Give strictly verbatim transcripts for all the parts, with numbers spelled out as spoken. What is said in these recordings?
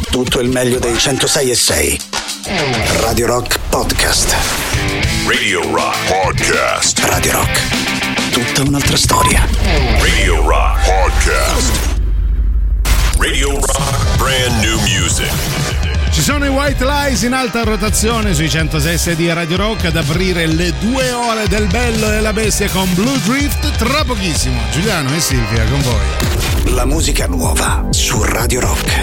tutto il meglio dei centosei e sei. Radio Rock Podcast. Radio Rock Podcast. Radio Rock. Tutta un'altra storia. Radio Rock Podcast. Radio Rock Brand New Music. Ci sono i White Lies in alta rotazione sui centosei e sei di Radio Rock ad aprire le due ore del Bello e la Bestia con Blue Drift tra pochissimo. Giuliano e Silvia con voi. La musica nuova su Radio Rock.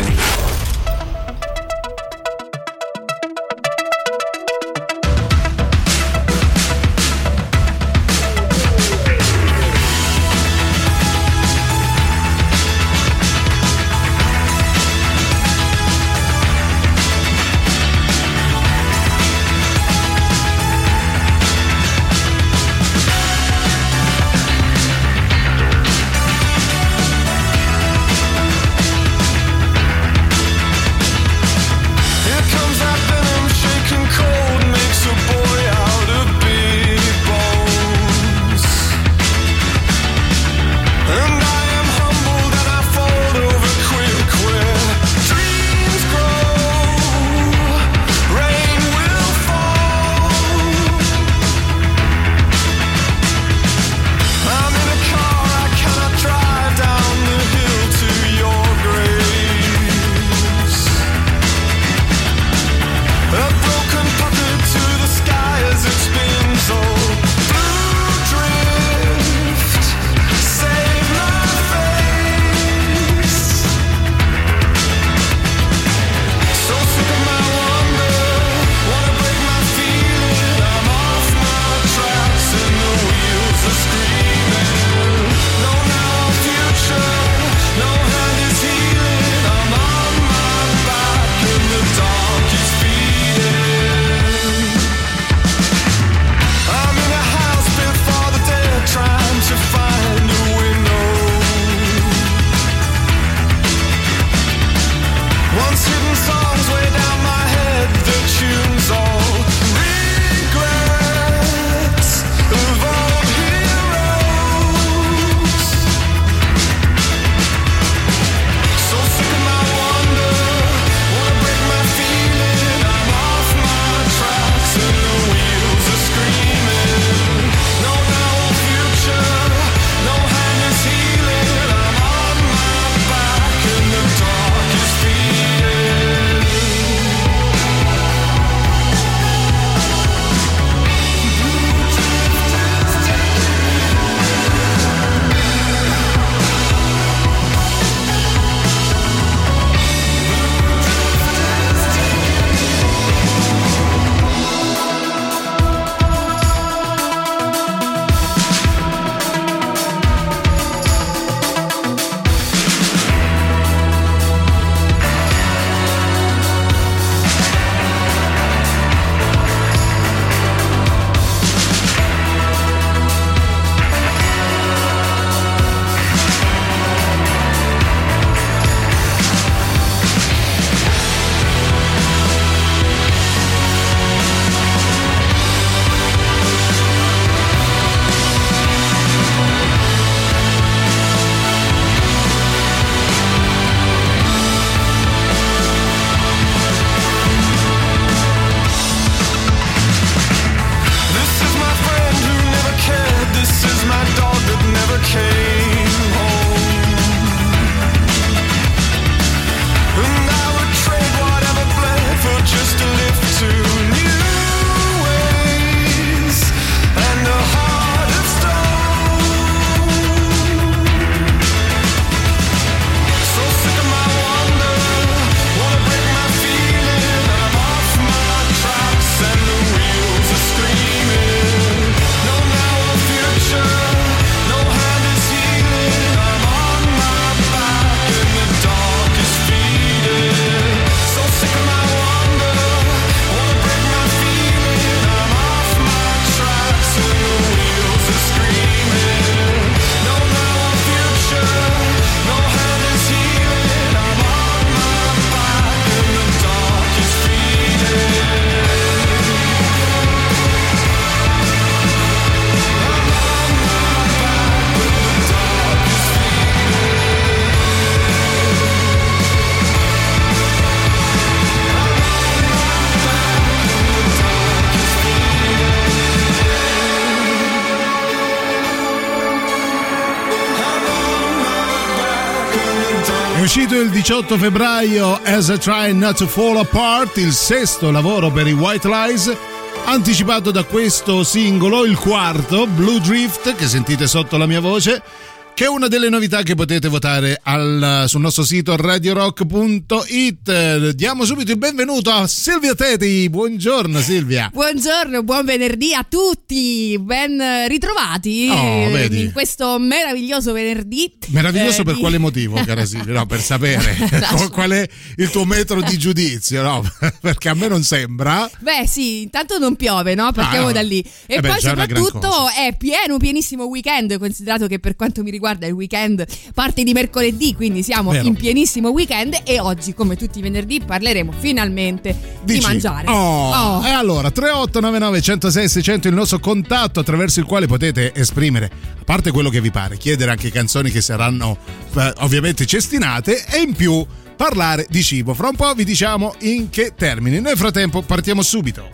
uscito il diciotto febbraio As I Try Not to Fall Apart, il sesto lavoro per i White Lies, anticipato da questo singolo, il quarto, Blue Drift, che sentite sotto la mia voce, che è una delle novità che potete votare al, sul nostro sito radio rock punto it. Diamo subito il benvenuto a Silvia Teti. Buongiorno Silvia. Buongiorno, buon venerdì a tutti, ben ritrovati oh, vedi. in questo meraviglioso venerdì. Meraviglioso eh, per di... quale motivo, cara Silvia? No, per sapere qual è il tuo metro di giudizio, no? Perché a me non sembra. Beh sì, intanto non piove, no? Partiamo ah, da lì. E eh beh, poi soprattutto è pieno, pienissimo weekend, considerato che per quanto mi riguarda il weekend parte di mercoledì, quindi siamo Vero. in pienissimo weekend e oggi, come tutti i venerdì, parleremo finalmente di, di mangiare. Oh. Oh. E allora tre otto nove nove uno zero sei sei zero zero il nostro contatto attraverso il quale potete esprimere, a parte quello che vi pare, chiedere anche canzoni che saranno eh, ovviamente cestinate e in più parlare di cibo. Fra un po' vi diciamo in che termini. Nel frattempo partiamo subito.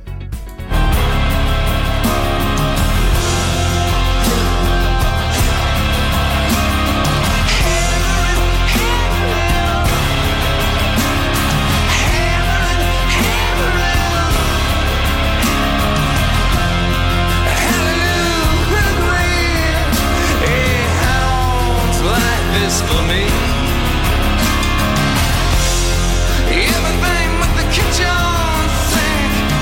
For me, everything but the kitchen sink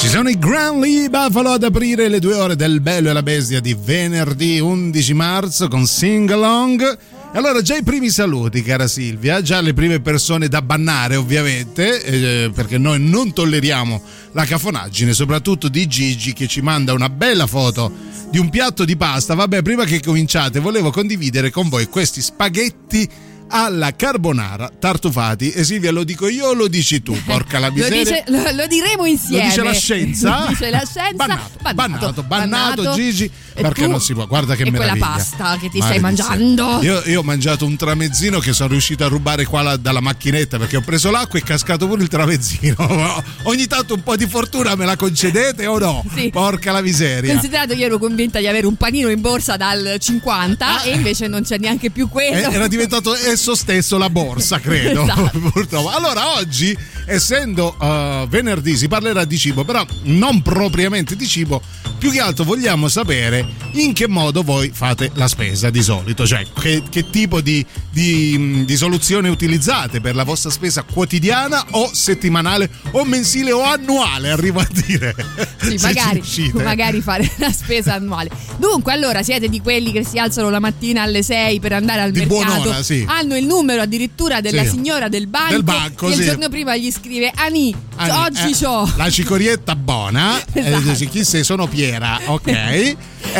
Ci sono i Grand Lee Buffalo ad aprire le due ore del Bello e la Bestia di venerdì undici marzo con Sing Along. E allora già i primi saluti, cara Silvia, già le prime persone da bannare ovviamente, eh, perché noi non tolleriamo la cafonaggine, soprattutto di Gigi che ci manda una bella foto di un piatto di pasta. Vabbè, prima che cominciate volevo condividere con voi questi spaghetti alla carbonara tartufati. E Silvia, lo dico io o lo dici tu? Porca la miseria. Lo, dice, lo, lo diremo insieme. Lo dice la scienza. Lo dice la scienza. Bannato, bannato, bannato, bannato, bannato. Gigi, E perché tu? non si può. Guarda che e meraviglia. quella pasta che ti Maledizione. stai mangiando. Io, io ho mangiato un tramezzino che sono riuscito a rubare qua la, dalla macchinetta, perché ho preso l'acqua e è cascato pure il tramezzino. Ogni tanto un po' di fortuna me la concedete o no? Sì. Porca la miseria. Considerato che io ero convinta di avere un panino in borsa dal cinquanta Ah, e invece non c'è neanche più quello. Eh, Era diventato esso stesso la borsa, credo. Esatto. Purtroppo. Allora oggi, essendo uh, venerdì, si parlerà di cibo, però non propriamente di cibo. Più che altro vogliamo sapere in che modo voi fate la spesa di solito, cioè che, che tipo di, di, di soluzione utilizzate per la vostra spesa quotidiana o settimanale o mensile o annuale, arrivo a dire. Sì, Se magari, ci riuscite. magari fare la spesa annuale. Dunque, allora, siete di quelli che si alzano la mattina alle sei per andare al Di mercato, buon'ora, sì. hanno il numero addirittura della Sì. signora del banco, Del banco, che sì. il giorno prima gli scrive: Ani, Ani, oggi eh, c'ho la cicorietta buona. Esatto. E dici, chi sei? Sono Piera, ok. eh,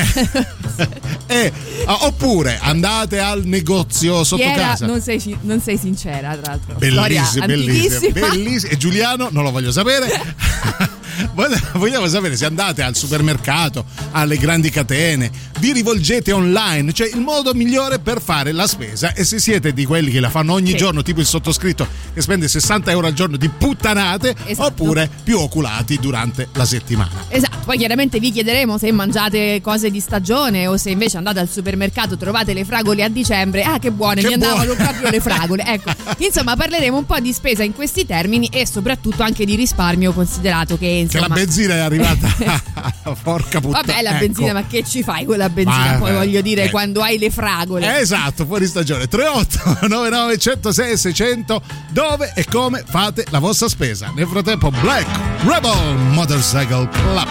eh, oppure andate al negozio sotto Piera, casa. non sei, non sei sincera, tra l'altro. Bellissimo, Storia bellissimo, antichissima. bellissimo. E Giuliano non lo voglio sapere. Vogliamo sapere se andate al supermercato, alle grandi catene, vi rivolgete online, cioè il modo migliore per fare la spesa. E se siete di quelli che la fanno ogni Sì. giorno, tipo il sottoscritto che spende sessanta euro al giorno di puttanate, Esatto. oppure più oculati durante la settimana. Esatto, poi chiaramente vi chiederemo se mangiate cose di stagione o se invece andate al supermercato, trovate le fragole a dicembre. Ah, che buone, Che mi andavano buone. proprio le fragole. Ecco, insomma, parleremo un po' di spesa in questi termini e soprattutto anche di risparmio, considerato che Che la insomma benzina è arrivata. Porca puttana. vabbè, la ecco. benzina, ma che ci fai con la benzina? Ma, Poi eh, voglio dire, eh. quando hai le fragole. Eh, esatto, fuori stagione. tre otto nove nove uno zero sei sei zero zero. Dove e come fate la vostra spesa? Nel frattempo Black Rebel Motorcycle Club.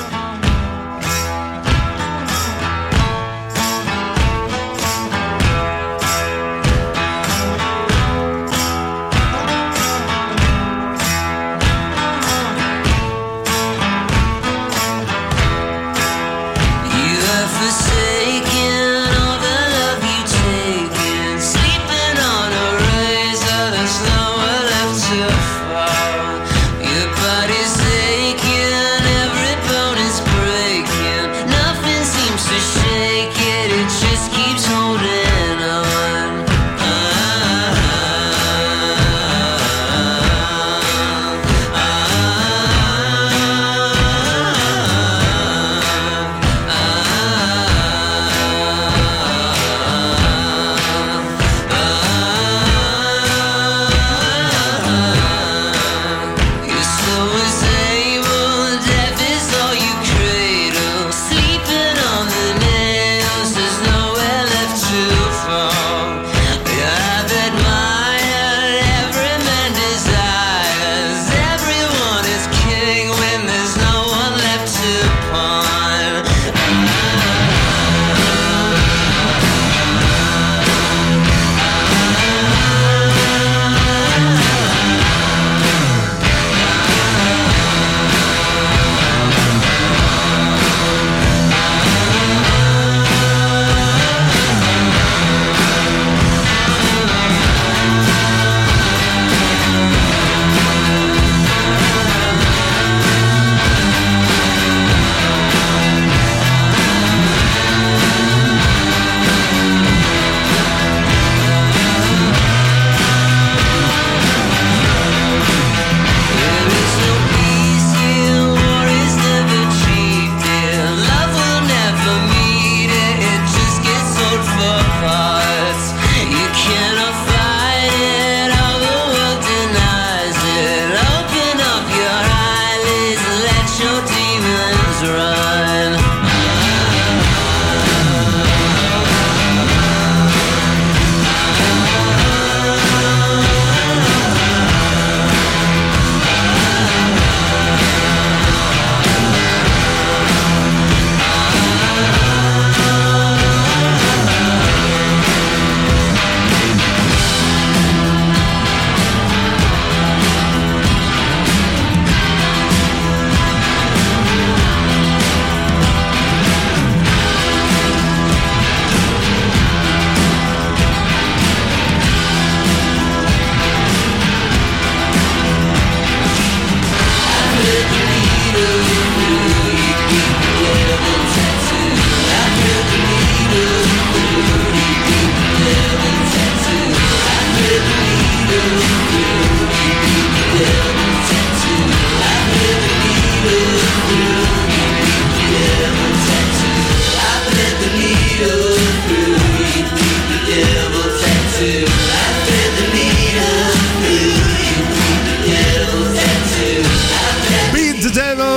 You have forsaken all the love you've taken, sleeping on a razor, there's nowhere left to fall. Your body's aching, every bone is breaking, nothing seems to shake it, it just keeps holding on. Your soul is able, death is all you cradle, sleeping on the nails, there's nowhere left to fall. I've admired every man desires, everyone is king when there's no one left to pawn. There is no peace here, war is never cheap here, love will never meet it, it just gets sold for parts. You cannot fight it, all the world denies it. Open up your eyelids, let your demons run.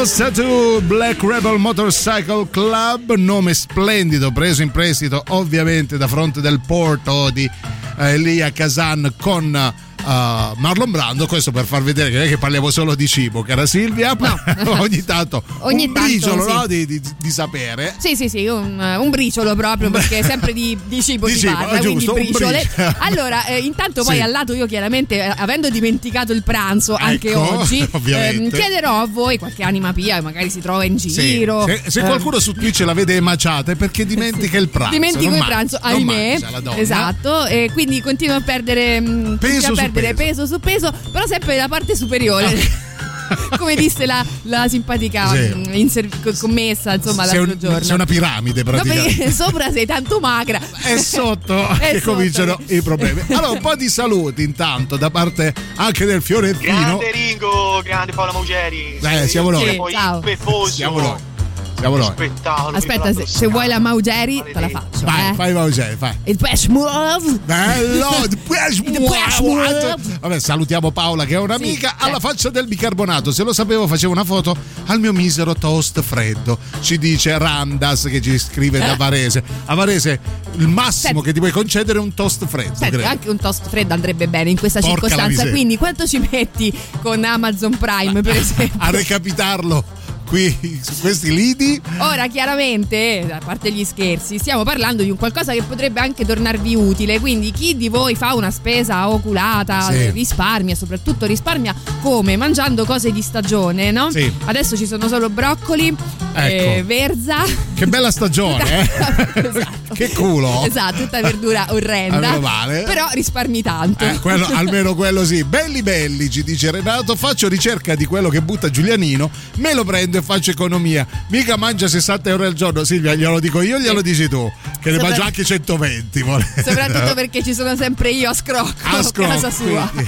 Eagles Tattoo, Black Rebel Motorcycle Club, nome splendido preso in prestito ovviamente da fronte del porto di eh, Elia Kazan con Uh, Marlon Brando. Questo per far vedere che non è che parliamo solo di cibo, cara Silvia, no. ogni tanto ogni un tanto, briciolo, sì. no? di, di, di sapere. Sì, sì, sì, un, un briciolo proprio, perché sempre di, di cibo Di si cibo, parla, è quindi giusto, un briciole. briciolo. Allora, eh, intanto poi Sì. al lato io chiaramente, eh, avendo dimenticato il pranzo anche Ecco, oggi, ovviamente. ehm, chiederò a voi qualche anima pia che magari si trova in giro. Sì. Se, se eh, qualcuno su Twitch la vede emaciata è perché dimentica il pranzo. Dimentico non il mangia, pranzo, non ahimè. mangia la donna. Esatto, e quindi continuo a perdere mh, Peso continuo a su perdere peso. peso su peso, però sempre la parte superiore. Come disse la, la simpatica Sì. mh, inser- commessa, insomma, sei, l'altro un, giorno. sei una piramide No, praticamente. perché sopra sei tanto magra È sotto È che sotto. cominciano i problemi. Allora, un po' di saluti intanto da parte anche del Fiorentino. Grande Ringo, grande Paola Maugeri. Eh, siamo noi. Sì, Poi ciao. Pefoso. Siamo noi. Siamo noi. Spettacolo. Aspetta, se, se vuoi la Maugeri te la faccio. Vai, eh. fai Maugeri, fai. Il Pesh Move. Bello! Depeche Mode. Vabbè, salutiamo Paola che è un'amica. Sì, Alla certo. faccia del bicarbonato, se lo sapevo facevo una foto al mio misero toast freddo. Ci dice Randas che ci scrive da Varese. A Varese il massimo Senti. che ti puoi concedere è un toast freddo. Senti, credo. anche un toast freddo andrebbe bene in questa Porca la circostanza. miseria. Quindi, quanto ci metti con Amazon Prime, per esempio? A recapitarlo qui su questi lidi. Ora, chiaramente, a parte gli scherzi, stiamo parlando di un qualcosa che potrebbe anche tornarvi utile. Quindi, chi di voi fa una spesa oculata, Sì. risparmia, soprattutto risparmia come? Mangiando cose di stagione, no? Sì. Adesso ci sono solo broccoli, eh, Ecco. verza. Che bella stagione, eh? Esatto. Che culo. Esatto, tutta verdura orrenda. Ah, meno male. Però risparmi tanto. Eh, quello, almeno quello sì. Belli belli, ci dice Renato. Faccio ricerca di quello che butta Giulianino, me lo prendo e faccio economia. Mica mangia sessanta euro al giorno. Silvia, glielo dico io, glielo Sì. dici tu. Che ne Sopra- mangio anche centoventi. Vole. Soprattutto perché ci sono sempre io a scrocco A a scrocco, casa sua. quindi.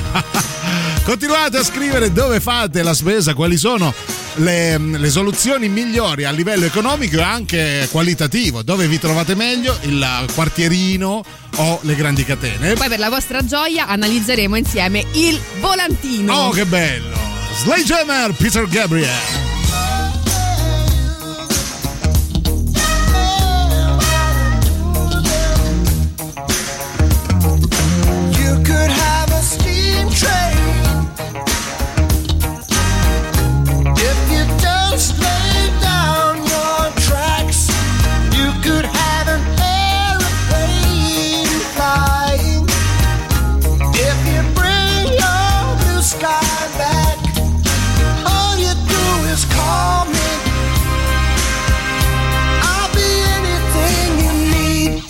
Continuate a scrivere dove fate la spesa, quali sono le, le soluzioni migliori a livello economico e anche qualitativo, dove vi trovate meglio, il quartierino o le grandi catene. Poi per la vostra gioia analizzeremo insieme il volantino. Oh, che bello! Sledgehammer, Peter Gabriel. You could have a steam train if you just lay down your tracks. You could have an airplane flying if you bring your blue sky back. All you do is call me. I'll be anything you need.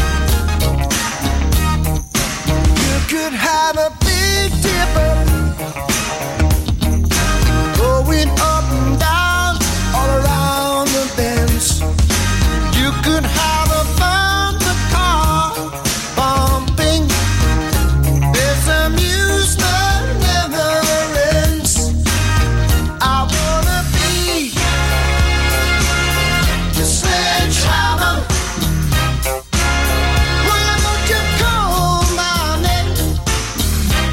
You could have a big dipper going up and down all around the bends. You could have a bumper car bumping. This amusement never ends. I wanna be your sledgehammer. Why don't you call my name?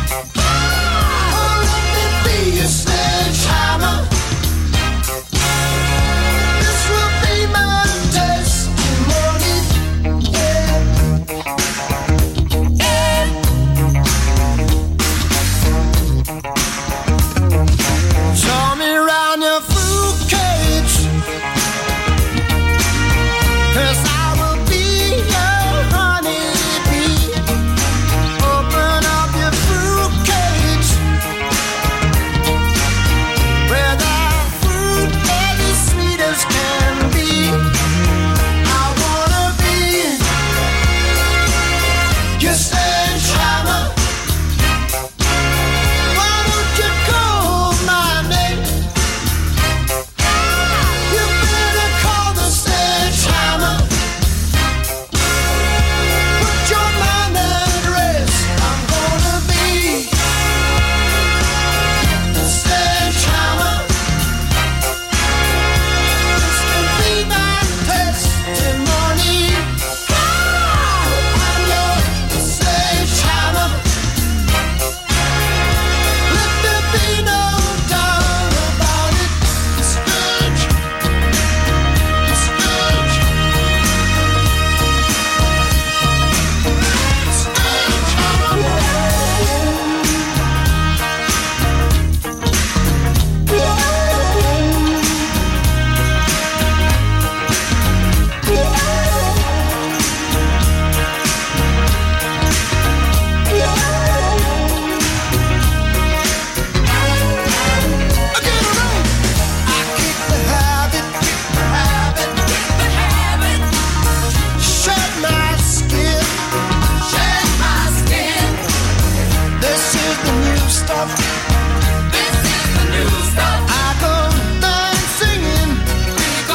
stuff. This is the new stuff. I go dance singing. We go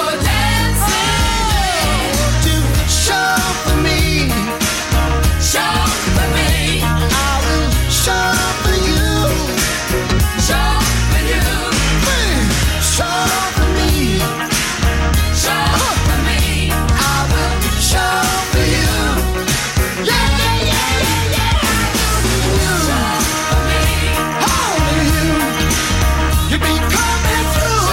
dancing. Oh, to show for me. Show for me. I will show for you. Show for you. Show for me. Show for me. I will show for you. Yeah, yeah, yeah, yeah, yeah. Show for me. Only you. You be coming through.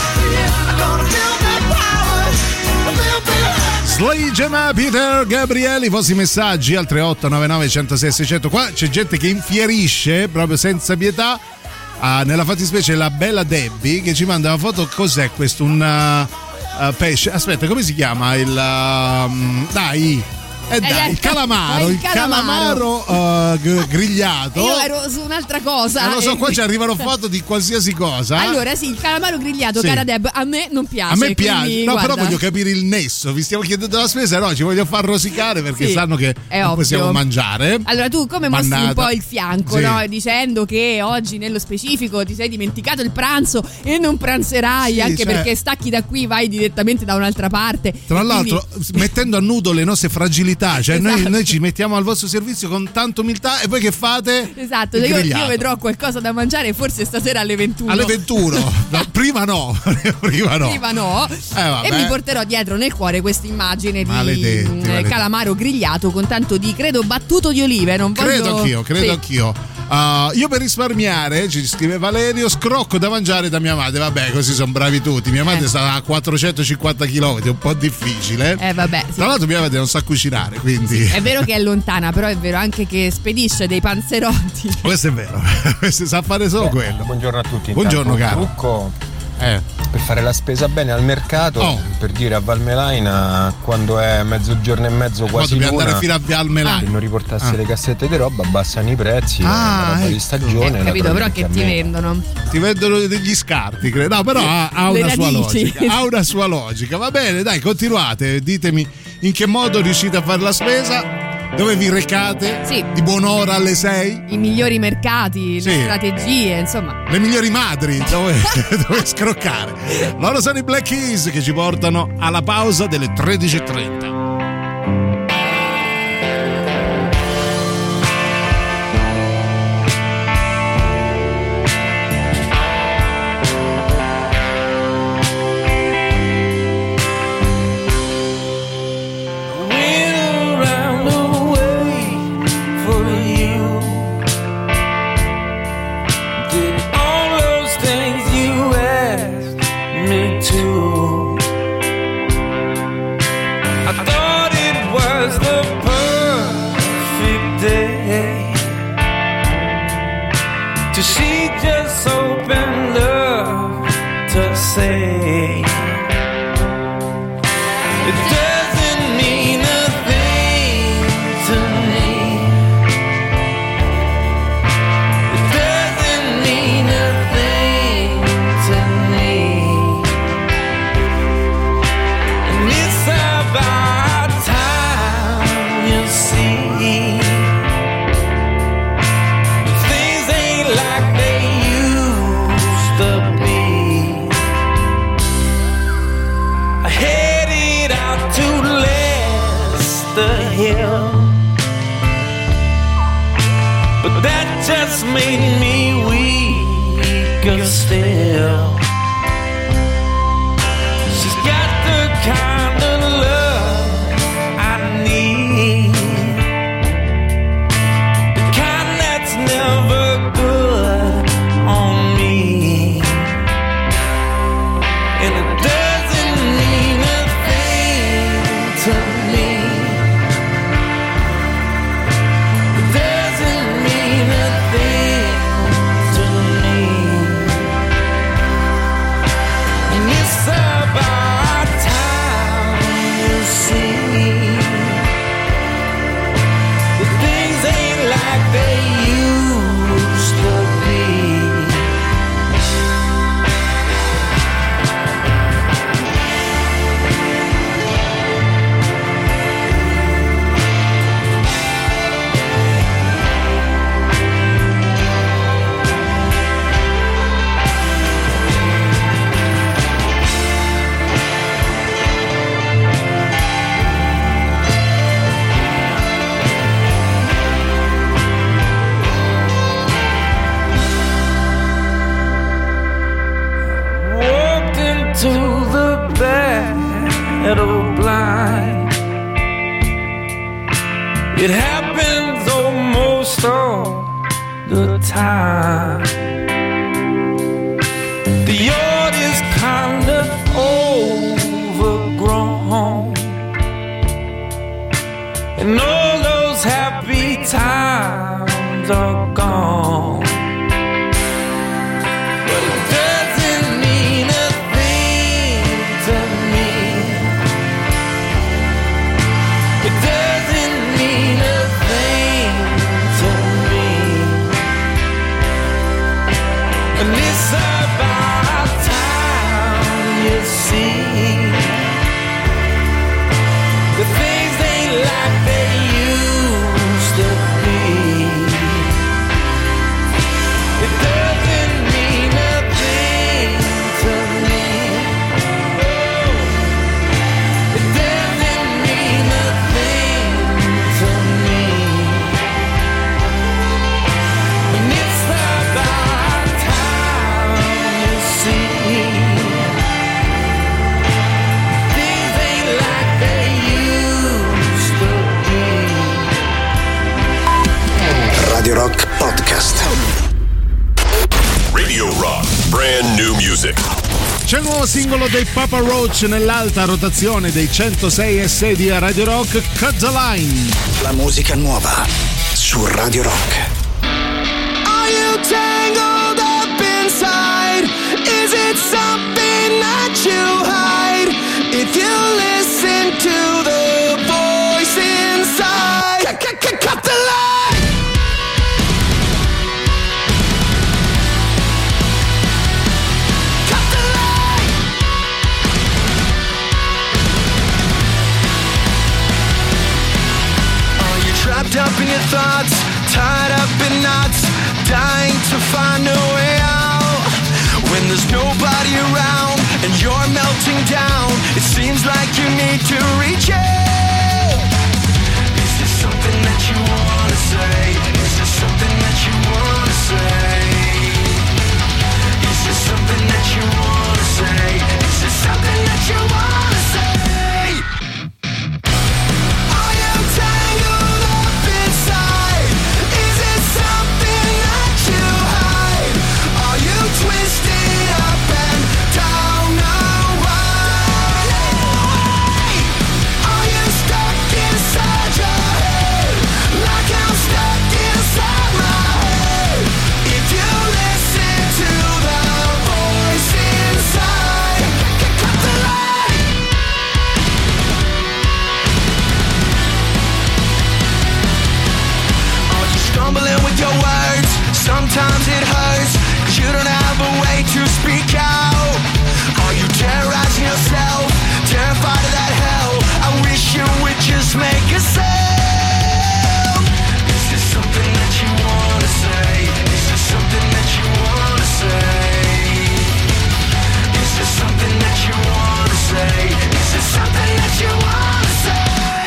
I'm gonna feel that power. I feel that. Slage Ma, Peter Gabrieli, i vostri messaggi al tre otto nove nove uno zero sei sei zero zero. Qua c'è gente che infierisce proprio senza pietà. Ah, nella fattispecie la bella Debbie che ci manda una foto. Cos'è questo? Un uh, uh, pesce? Aspetta, come si chiama? Il um, dai Eh dai, il calamaro, il calamaro, calamaro uh, g- grigliato. Io ero su un'altra cosa. Non lo so, qua ci arrivano foto di qualsiasi cosa. Allora, sì, il calamaro grigliato, sì. Cara Deb, a me non piace. A me piace, quindi, no, guarda. però voglio capire il nesso. Vi stiamo chiedendo la spesa, no, ci voglio far rosicare perché sì, sanno che non ovvio. possiamo mangiare. Allora, tu come mostri Mannata. un po' il fianco, sì. no? Dicendo che oggi nello specifico ti sei dimenticato il pranzo e non pranzerai, sì, anche cioè... perché stacchi da qui, vai direttamente da un'altra parte. Tra l'altro, quindi... mettendo a nudo le nostre fragilità, cioè esatto. noi, noi ci mettiamo al vostro servizio con tanta umiltà e poi che fate? Esatto, io, io vedrò qualcosa da mangiare forse stasera alle ventuno. Alle ventuno? No, prima no, prima no. Prima no. Eh, e mi porterò dietro nel cuore questa immagine maledetti, di maledetti. calamaro grigliato con tanto di, credo, battuto di olive. Non voglio... Credo anch'io, credo sì. anch'io. Uh, io per risparmiare, ci scrive Valerio, scrocco da mangiare da mia madre. Vabbè, così sono bravi tutti. Mia madre eh. sta a quattrocentocinquanta chilometri, è un po' difficile. Eh vabbè, sì. Tra l'altro mia madre non sa cucinare, quindi. È vero che è lontana, però è vero anche che spedisce dei panzerotti. Questo è vero, questo sa fare solo Beh, quello. Buongiorno a tutti. Buongiorno, Intanto, caro. un trucco Eh. per fare la spesa bene al mercato, Oh. per dire a Valmelaina quando è mezzogiorno e mezzo quasi dobbiamo l'una, andare fino a Valmelaina. che non riportasse Ah. le cassette di roba, abbassano i prezzi, Ah, la roba ecco. di stagione. Eh, capito, però che ti naturalmente vendono? Ti vendono degli scarti, credo. No, però ha, ha Le una sua radici. logica. Ha una sua logica. Va bene, dai, continuate. Ditemi in che modo riuscite a fare la spesa. Dove vi recate? Sì. Di buon'ora alle sei? I migliori mercati, Sì. le strategie, insomma. Le migliori madri dove, dove scroccare. Loro sono i Black Keys che ci portano alla pausa delle tredici e trenta. Made me weaker still. She's got the kind of love I need, the kind that's never good on me, and it doesn't mean a thing to me. It doesn't mean a thing to me. little blind. It happens almost all the time. The yard is kind of overgrown, and all those happy times are gone. But it doesn't mean a thing to me. It doesn't mean a thing to me. And it's about time you see the things ain't like they used to be. It doesn't mean a thing to me. Oh, it doesn't mean a thing to me. And it's about time you see things ain't like they used to be. Radio Rock Podcast. Radio Rock, brand new music. C'è il nuovo singolo dei Papa Roach nell'alta rotazione dei centosei e sei di Radio Rock, Cut the Line. La musica nuova su Radio Rock. Are you tangled up inside? Is it something that you hide? If you listen to the voice inside, cut, cut, cut the line. Cut the line. Are you trapped up in your thoughts, tied up in knots, dying to find a way out? When there's nobody around and you're melting down, it seems like you need to reach out. Is there something that you wanna say? Is there something that you wanna say? Is there something that you wanna say? Is there something that you wanna say? Are you tangled up inside? Is it something that you hide? Are you twisted up and down the way? Are you stuck inside your head? Like I'm stuck inside my head. If you listen to the voice inside, cut the line. Are you stumbling with your words? Sometimes it hurts, 'cause you don't have a way to speak out. Are you terrorizing yourself, terrified of that hell? I wish you would just make a sound. Is there something that you wanna say? Is there something that you wanna say? Is there something that you wanna say? Is there something that you wanna say?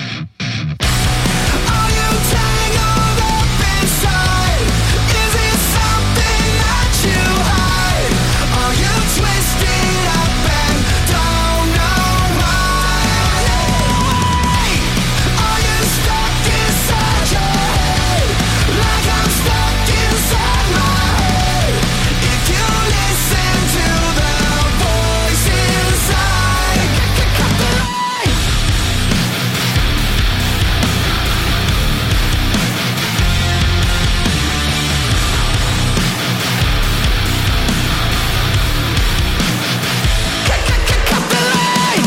Are you tangled up inside? Is it something that you hide? Are you twisted up and don't know why? Are you stuck inside your head? Like I'm stuck inside my head. If you listen to the voice inside, cut the line. Cut, cut, cut, cut the line.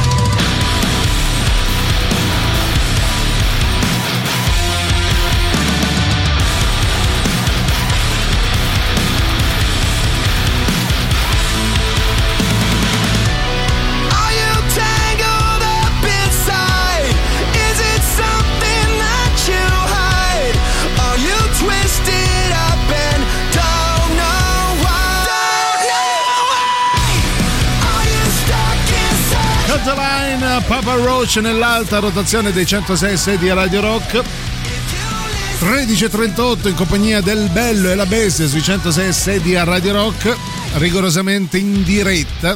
Are you tangled up inside? Is it something that you hide? Are you twisted up and don't know why? Don't know why. Are you stuck inside? Cut the Line, Papa Roach nell'alta rotazione dei centosei e sei di Radio Rock. tredici e trentotto in compagnia del Bello e la Bestia sui centosei e sei di Radio Rock, rigorosamente in diretta.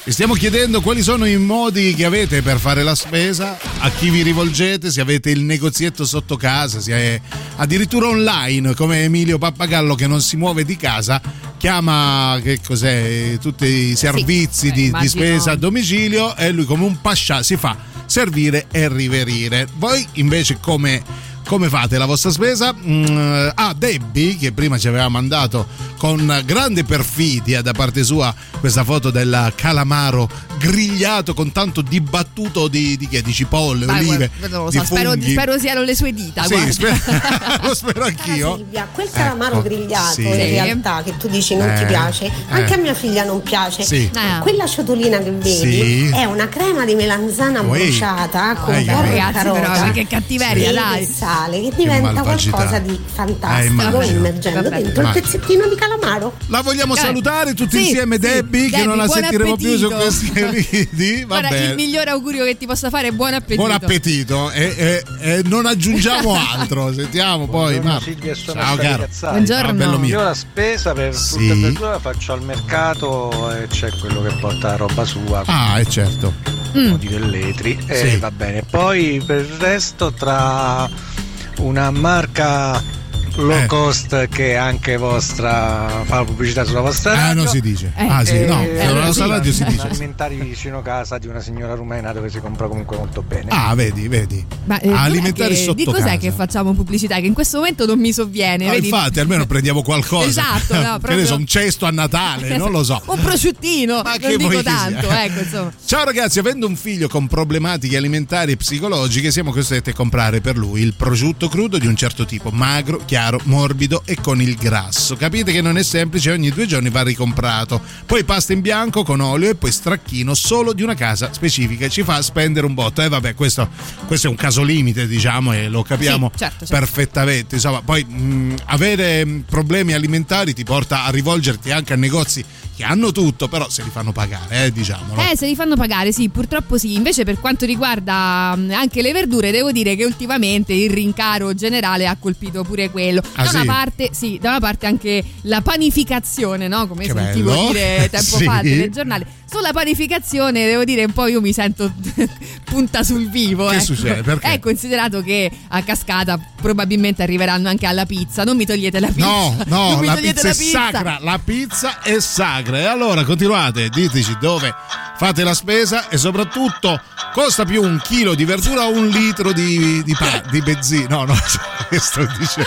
Vi stiamo chiedendo quali sono i modi che avete per fare la spesa, a chi vi rivolgete, se avete il negozietto sotto casa, se è addirittura online come Emilio Pappagallo che non si muove di casa, chiama che cos'è, tutti i servizi sì, di, eh, di spesa a domicilio e lui come un pascià si fa servire e riverire. Voi invece come... Come fate la vostra spesa? Mm, ah, Debbie, che prima ci aveva mandato con grande perfidia da parte sua questa foto del calamaro grigliato con tanto dibattuto di, di, che, di cipolle, Dai, olive, guarda, non lo di so, spero, funghi. spero siano le sue dita. Sì, spero, lo spero anch'io. Cara Silvia, quel calamaro Ecco, grigliato sì. in realtà che tu dici non Eh, ti piace, anche eh. a mia figlia non piace. Sì. Ah. Quella ciotolina che vedi Sì. è una crema di melanzana Ui. bruciata con Ai, burro e ragazzi, però, carota che cattiveria, e dai. sale che diventa malvagità. qualcosa di Eh, fantastico immagino. immergendo Vabbè. dentro il Vai. pezzettino di calamaro. La vogliamo Eh. salutare tutti Sì, insieme, sì. Debbie, che Debbie, non la buon sentiremo più su appetito. questi ridi. Va Guarda, bene. il migliore augurio che ti possa fare è buon appetito. Buon appetito e, e- e non aggiungiamo altro. Sentiamo poi. Buongiorno, Mar- Silvia, sono Ciao Stati caro. Cazzari. Buongiorno. Ciao, bello mio. Io la spesa per Sì. frutta e verdura la faccio al mercato e c'è quello che porta la roba sua, Ah, è certo. un po' di velletri e Sì. va bene. Poi per il resto tra una marca low Eh. cost che è anche vostra, fa pubblicità sulla vostra Ah, radio. non si dice. Eh. Ah, sì, e- no. e Sulla sì. nostra radio si sono dice. alimentari vicino casa di una signora rumena dove si compra comunque molto bene. Ah, vedi, vedi. Ma eh, Alimentari dov'è che- sotto di cos'è casa. che facciamo pubblicità? Che in questo momento non mi sovviene. Ah, vedi? infatti, almeno prendiamo qualcosa. Esatto, no, Che ne proprio- so, un cesto a Natale, non lo so. Un prosciuttino, Ma che non dico vuoi che tanto, sia? ecco, insomma. Ciao ragazzi, avendo un figlio con problematiche alimentari e psicologiche, siamo costretti a comprare per lui il prosciutto crudo di un certo tipo, magro, chiaro, morbido e con il grasso. Capite che non è semplice, ogni due giorni va ricomprato. Poi pasta in bianco con olio e poi stracchino solo di una casa specifica. Ci fa spendere un botto. E eh, vabbè, questo, questo è un caso limite, diciamo, e lo capiamo Sì, certo, certo. perfettamente. Insomma, poi mh, avere mh, problemi alimentari ti porta a rivolgerti anche a negozi che hanno tutto, però se li fanno pagare, eh, diciamolo. Eh, se li fanno pagare, sì, purtroppo sì. Invece per quanto riguarda mh, anche le verdure, devo dire che ultimamente il rincaro generale ha colpito pure quello. Ah, da una sì? parte, sì, da una parte anche la panificazione, no? Come Che sentivo bello. dire tempo Sì. fa nel giornale. Sulla panificazione, devo dire, un po' io mi sento punta sul vivo. Che ecco. succede? Perché? È considerato che a cascata probabilmente arriveranno anche alla pizza. Non mi togliete la pizza. No, no, Non mi la togliete pizza è sacra, la pizza è sacra. E allora continuate, diteci dove fate la spesa e soprattutto costa più un chilo di verdura o un litro di, di, pa- di benzina. No, no, questo dice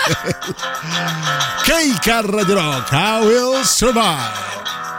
Cake a Radio Rock, I will survive.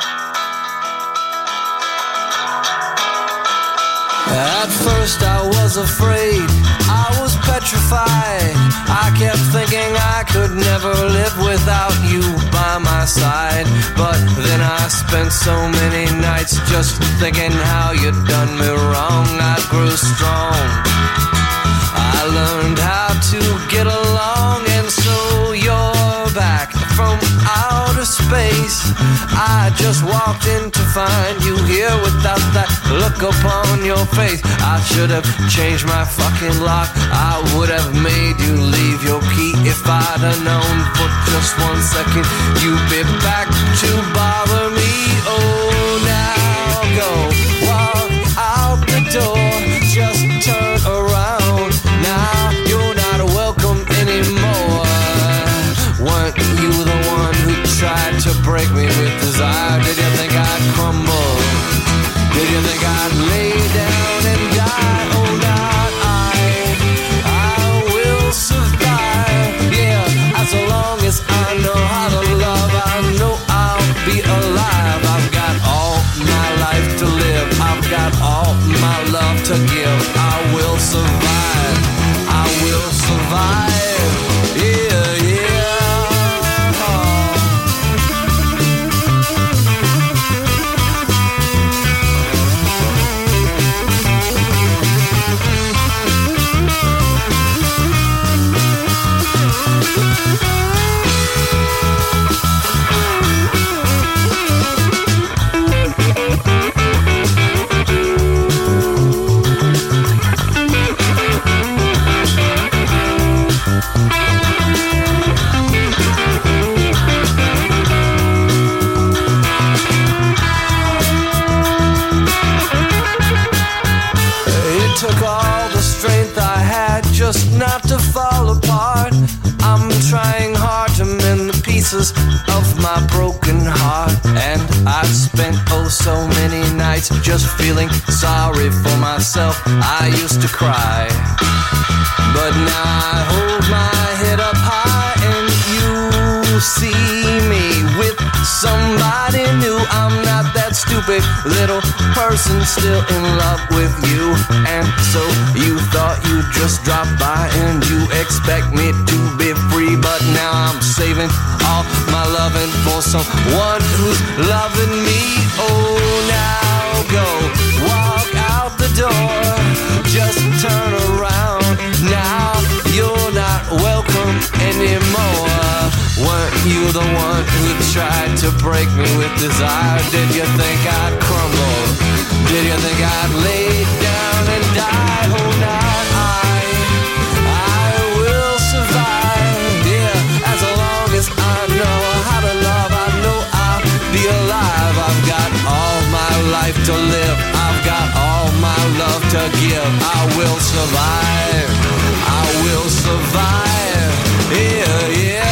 At first I was afraid, I was petrified. I kept thinking I could never live without you by my side. But then I spent so many nights just thinking how you'd done me wrong. I grew strong, I learned how to get along, and so you're back from outer space. I just walked in to find you here without that look upon your face. I should have changed my fucking lock, I would have made you leave your key. If I'd have known for just one second you'd be back to bother me. Oh, now go, walk out the door, just turn around. Now you're not welcome anymore. Weren't you the one who tried to break me with desire? Did you think I'd crumble? Did you think I'd lay down and die? Oh, not I. I will survive. Yeah, as long as I know how to love, I know I'll be alive. I've got all my life to live. I've got all my love to give. I will survive. I will survive. Yeah, yeah. pieces of my broken heart. And I've spent oh so many nights just feeling sorry for myself. I used to cry, but now I hold my head up high and you see me with somebody new. I'm not that stupid little person still in love with you. And so you thought you'd just drop by and you expect me to be free, but now I'm saving all my loving for someone who's loving me. Oh, now go walk out the door, just turn around. Now you're not welcome anymore. Weren't you the one who tried to break me with desire? Did you think I'd crumble? Did you think I'd lay down and die? Oh, now I, I will survive. Yeah, as long as I know how to love, I know I'll be alive. I've got all my life to live. I've got all my love to give. I will survive. I will survive. Yeah, yeah.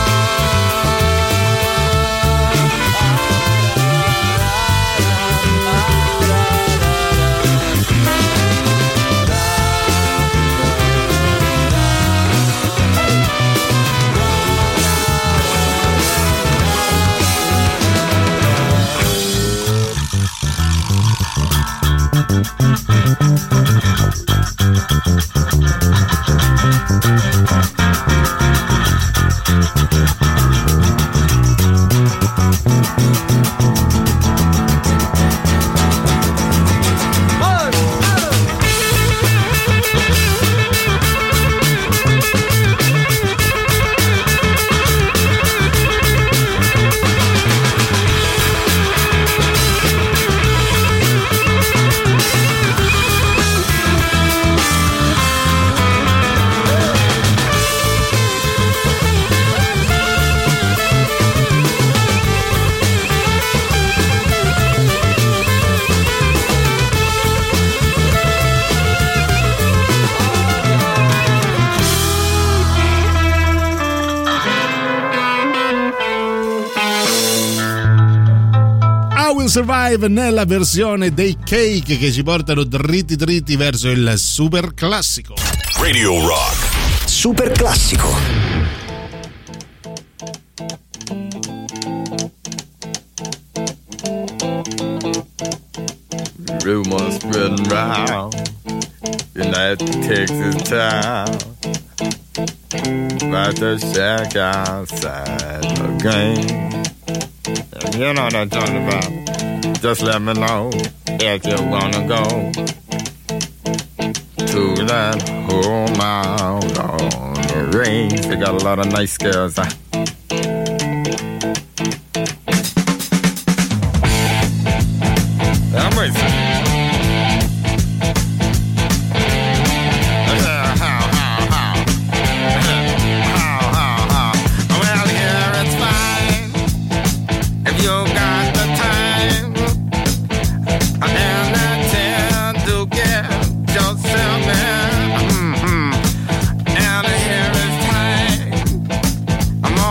Survive nella versione dei Cake che ci portano dritti dritti verso il super classico. Radio Rock Super classico. Rumors spreading round United Texas town about the shack outside the game. You know what I'm talking about. Just let me know if you wanna go to that home out on the range. They got a lot of nice girls. Huh? I'm racing. I'm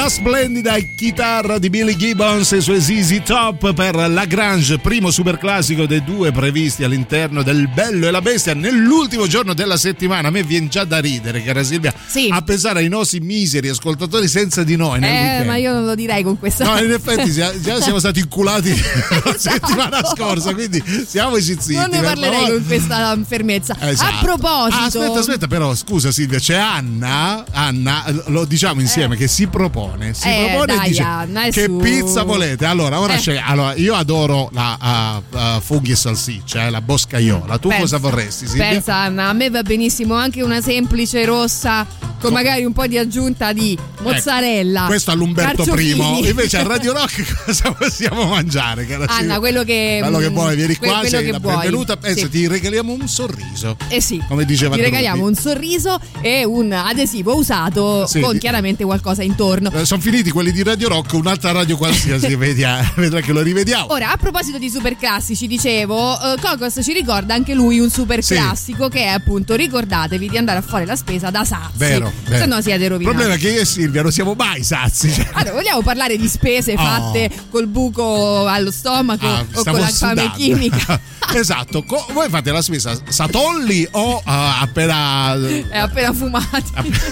La splendida chitarra di Billy Gibbons e i suoi Z Z Top per Lagrange, primo superclassico dei due previsti all'interno del Bello e la Bestia nell'ultimo giorno della settimana. A me viene già da ridere, cara Silvia, sì. a pesare ai nostri miseri ascoltatori senza di noi nel Eh, weekend. ma io non lo direi con questa. No, in effetti già siamo stati inculati la settimana scorsa, quindi siamo zitti. Non ne parlerei con questa fermezza. Esatto. A proposito, Ah, aspetta, aspetta, però scusa Silvia, c'è Anna, Anna, lo diciamo insieme, eh. che si propone, si Eh, propone dai, e dice Anna, è che su. pizza volete. Allora, ora Eh. c'è, allora, io adoro la uh, uh, funghi e salsiccia, eh, la boscaiola. Tu pensa, cosa vorresti, Silvia? Pensa Anna, a me va benissimo anche una semplice rossa con magari un po' di aggiunta di mozzarella. Ecco, questo all'Umberto carciofini. I. Invece a Radio Rock cosa possiamo mangiare, cara Anna, Silvia? quello che quello che vuoi, vieni que- qua, quello sei che la vuoi. benvenuta. Pensa, Sì. ti regaliamo un sorriso. Eh sì, come diceva ti regaliamo Trulli. un sorriso e un adesivo usato Sì. con chiaramente qualcosa intorno. Eh, sono finiti quelli di Radio Rock, un'altra radio qualsiasi, vediamo, vedrai che lo rivediamo. Ora, a proposito di super classici, dicevo, eh, Cocos ci ricorda anche lui un super Sì. classico che è appunto ricordatevi di andare a fare la spesa da sazi. Vero, vero. Se no siete Il rovinati. problema è che io e Silvia non siamo mai sazi. Cioè. Allora, vogliamo parlare di spese Oh. fatte col buco allo stomaco Ah, o stiamo con la fame sudando. chimica? Esatto, Co- voi fate la spesa satolli o uh, appena È appena fumati.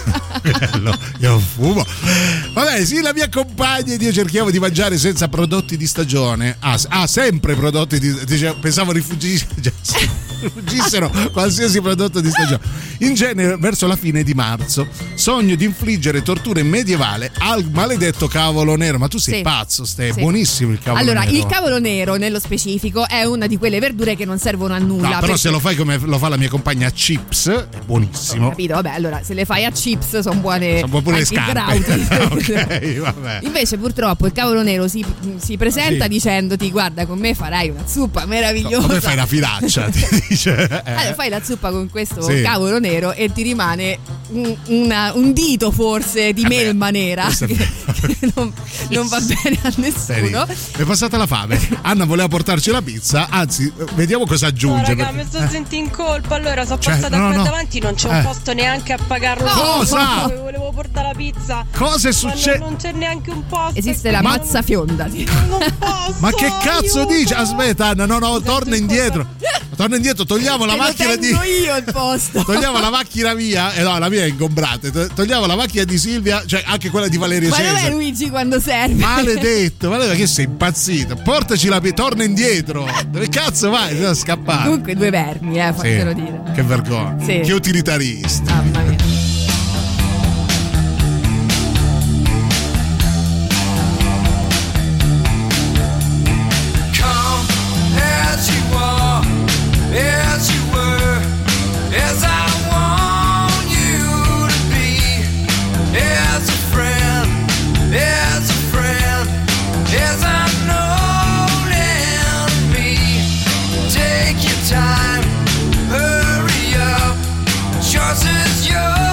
Bello, io fumo. Vabbè, sì, la mia compagna ed io cerchiamo di mangiare senza prodotti di stagione. Ah, s- ah sempre prodotti di dice, pensavo rifuggi- rifuggissero qualsiasi prodotto di stagione. In genere verso la fine di marzo sogno di infliggere torture medievale al maledetto cavolo nero. Ma tu sei Sì. pazzo, stai Sì. buonissimo il cavolo allora, nero. il cavolo nero nello specifico è una di quelle verdure che non servono a nulla. No, però perché- se lo fai come lo fa la mia compagna a chips, è buonissimo. Capito? Vabbè, allora se le fai a chips sono buone, Sono pure le anche i scarpe. grauti. Ok, vabbè. Invece purtroppo il cavolo nero si, si presenta Sì. dicendoti guarda con me farai una zuppa meravigliosa. Come fai la filaccia? Ti dice. Eh. Allora fai la zuppa con questo Sì. cavolo nero e ti rimane un, una- un dito forse di Vabbè, melma nera questo è che, che non, non va bene a nessuno. Mi è passata la fame. Anna voleva portarci la pizza, anzi, vediamo cosa No, aggiunge. raga, mi sto sentendo in colpa. Allora, sono Cioè, passata no, qua no. davanti, non c'è un Eh. posto neanche a pagarlo. Cosa? Dove volevo portare la pizza. Cosa è Ma successo? Non, non c'è neanche un posto. Esiste la Ma- mazza fionda. Non posso. Ma che cazzo aiuto. dici? Aspetta, Anna, no, no, torna indietro. Torna indietro, togliamo la Te lo macchina di. tengo io il posto. Togliamo la macchina mia, eh no, la mia è ingombrata. To- Togliamo la macchina di Silvia, cioè anche quella di Valerio Ma dov'è Cesare. Luigi quando serve? Maledetto, maledetto che sei impazzito. Portaci la pizza, torna indietro. Dove cazzo vai? Devi scappare. Comunque due vermi, eh, Sì, fatelo dire. che vergogna. Sì. Che utilitarista. Mamma mia. Come as you are, as you were, as I want you to be, as a friend, as a friend, as I'm known in me. Take your time, hurry up, choice is yours.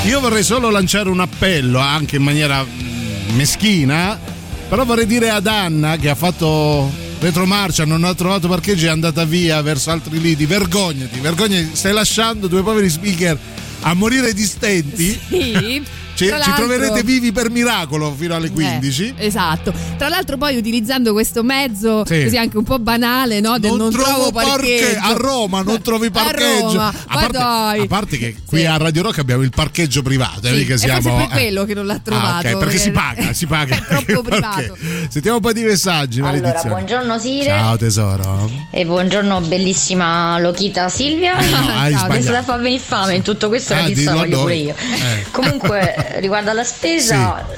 Io vorrei solo lanciare un appello, anche in maniera mm, meschina, però vorrei dire ad Anna, che ha fatto retromarcia, non ha trovato parcheggio e è andata via verso altri lidi: vergognati, vergognati, stai lasciando due poveri speaker a morire di stenti. Sì. Ci, ci troverete vivi per miracolo fino alle quindici. Eh, esatto. Tra l'altro poi utilizzando questo mezzo, sì, così anche un po' banale, no? Del non, non trovo parcheggio. A Roma non trovi parcheggio. A, Roma, a, parte, a parte che qui sì, a Radio Rock abbiamo il parcheggio privato, sì, che siamo, è forse per eh. quello che non l'ha trovato. Ah, okay, perché si paga, si paga. È troppo privato. Sentiamo un po' di messaggi. Allora, buongiorno Sire. Ciao tesoro. E buongiorno bellissima Lokita Silvia. Eh no, hai Ciao, adesso la fa venire fame in tutto questo, ah, la pizza la voglio pure io. Eh. Comunque, riguardo alla spesa, sì,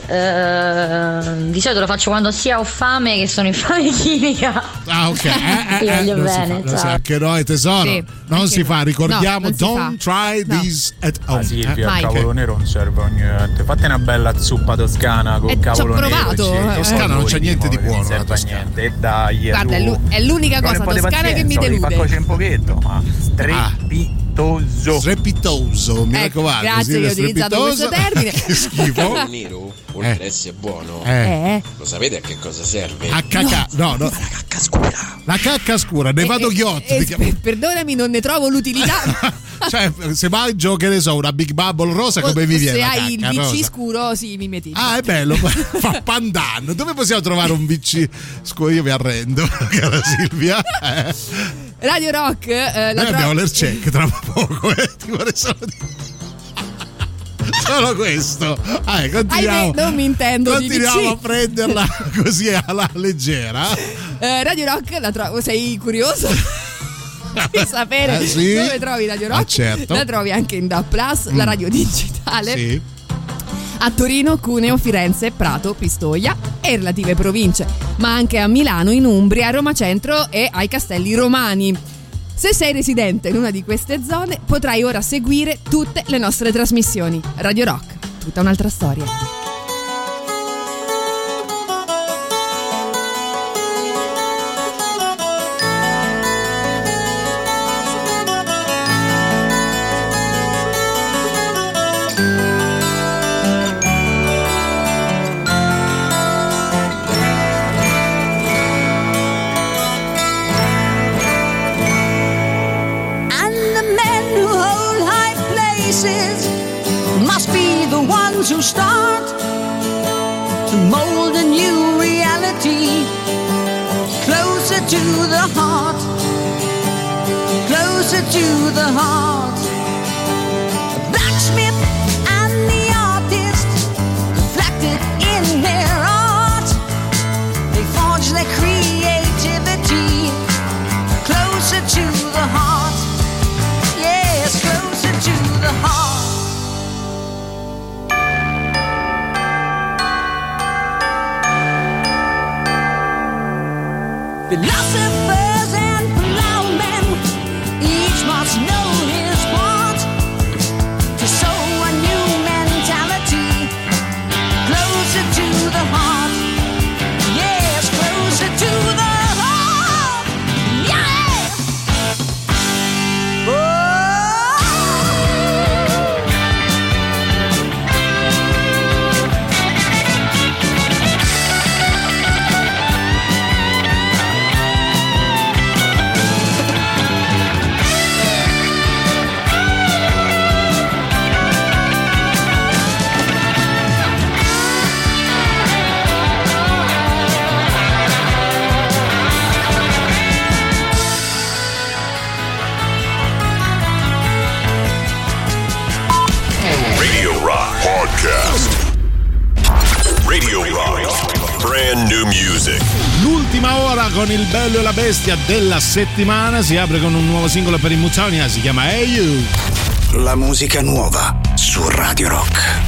eh, di solito lo faccio quando sia ho fame, che sono in fame chimica. Ah, ok. Eh, eh, Ti voglio eh, bene. Fa, ciao. Anche noi, tesoro. Sì, non si fa, ricordiamo, no, don't fa. try no. this at home. Ah, Silvia, eh? il cavolo nero non serve a niente. Fate una bella zuppa toscana con eh, cavolo nero. Provato. In Toscana non c'è niente di buono. Non serve a niente. E dai, guarda, è, l'u- è l'unica cosa toscana che mi delude. Fa un pochetto, ma strepitoso. Strepitoso, mi ecco, raccomando. Grazie che ho utilizzato questo termine. Che schifo. Il nero, oltre ad essere buono, eh. lo sapete a che cosa serve? A cacca, no, no. La cacca scura. La cacca scura, Nevado Ghiotto. Eh, eh, perdonami, non ne trovo l'utilità. Cioè, se mangio, che ne so, una Big Bubble rosa, come vi viene? Se la hai cacca il V C rosa? Scuro, sì, mi metti. Ah, è bello, fa pandan. Dove possiamo trovare un V C scuro? Io mi arrendo, cara Silvia. Eh. Radio Rock. Eh, Noi abbiamo l'air check tra poco, eh. Ti vorrei solo dire. Solo questo. Ah, eh, continuiamo. Ahimè, non mi intendo. Continuiamo di a prenderla così alla leggera. Eh, Radio Rock, la trovo. Sei curioso? Di sapere eh, sì. dove trovi Radio Rock? Ah, certo. La trovi anche in D A B Plus, mm. la radio digitale. Sì. A Torino, Cuneo, Firenze, Prato, Pistoia e relative province, ma anche a Milano, in Umbria, Roma Centro e ai Castelli Romani. Se sei residente in una di queste zone, potrai ora seguire tutte le nostre trasmissioni. Radio Rock, tutta un'altra storia. To start to mold a new reality, closer to the heart, closer to the heart. The blacksmith and the artist reflected in their art. They forged their creativity closer to the heart. Yes, closer to the heart. Philosophers and plowmen, each must know his part to sow a new mentality closer to the heart. Yes, closer to the heart. Yeah. Oh. Radio Rock, brand new music. L'ultima ora con il bello e la bestia della settimana si apre con un nuovo singolo per i Mutonia, si chiama Hey You. La musica nuova su Radio Rock.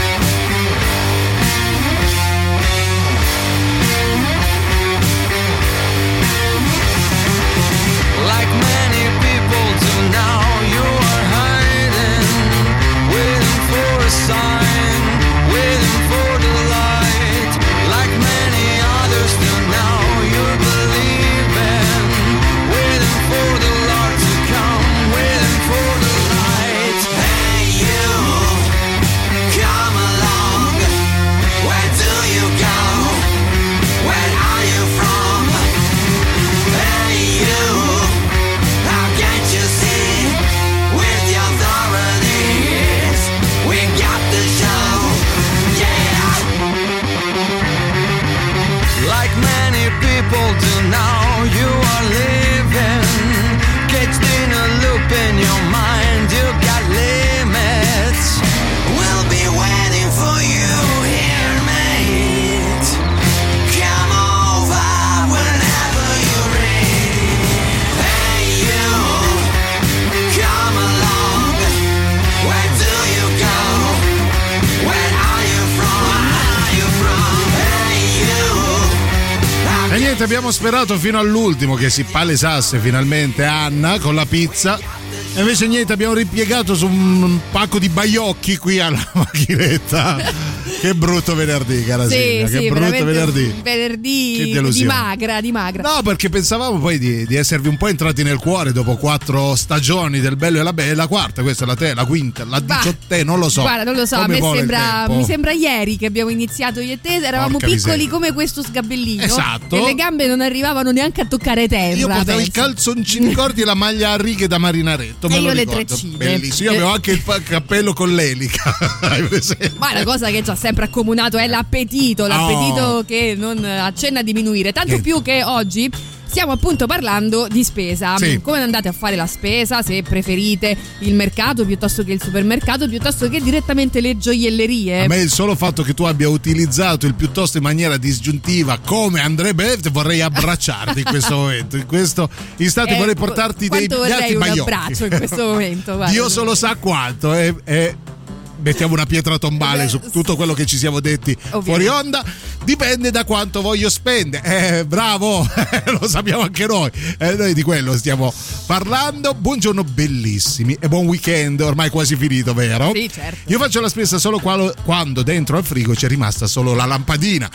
Yeah. start living. Caged in a loop in your mind, you got limits. We'll be waiting for you here, mate. Come over whenever you're ready. Hey you, come along. Where do you go? Where are you from? Where are you from? Hey you. E niente, abbiamo sperato fino all'ultimo che si palesasse finalmente Anna con la pizza. E invece niente, abbiamo ripiegato su un pacco di baiocchi qui alla macchinetta. Che brutto venerdì, cara Sì, Silvia, sì, che brutto venerdì. un venerdì Che di delusione. magra, di magra. No, perché pensavamo poi di, di esservi un po' entrati nel cuore dopo quattro stagioni del Bello e la Bella. La quarta, questa è la, te, la quinta, la Bah, diciotte, non lo so. Guarda, non lo so, a Come me vola il sembra, tempo. mi sembra ieri che abbiamo iniziato io e te, eravamo Porca piccoli miseria. come questo sgabellino. Esatto. E le gambe non arrivavano neanche a toccare terra. Io portavo i penso. calzoncini corti e la maglia a righe da marinaretto. Me E lo io le ricordo. treccine. Bellissimo. Io avevo anche il pa- cappello con l'elica. Hai presente? Ma la cosa che ci ha sempre accomunato è l'appetito, l'appetito Oh. che non accenna a diminuire, tanto Niente. più che oggi stiamo appunto parlando di spesa. Sì. Come andate a fare la spesa? Se preferite il mercato piuttosto che il supermercato, piuttosto che direttamente le gioiellerie. A me il solo fatto che tu abbia utilizzato il piuttosto in maniera disgiuntiva come andrebbe, vorrei abbracciarti in questo momento. In questo istante Eh, vorrei portarti dei quanto vorrei piatti un baiocchi. abbraccio in questo momento, guarda. Dio solo sa quanto. E, e mettiamo una pietra tombale Beh, su tutto quello che ci siamo detti ovviamente. fuori onda. Dipende da quanto voglio spendere. Eh, bravo, lo sappiamo anche noi. Eh, noi di quello stiamo parlando. Buongiorno bellissimi e buon weekend, ormai quasi finito, vero? Sì, certo. Io faccio la spesa solo quando, quando dentro al frigo c'è rimasta solo la lampadina.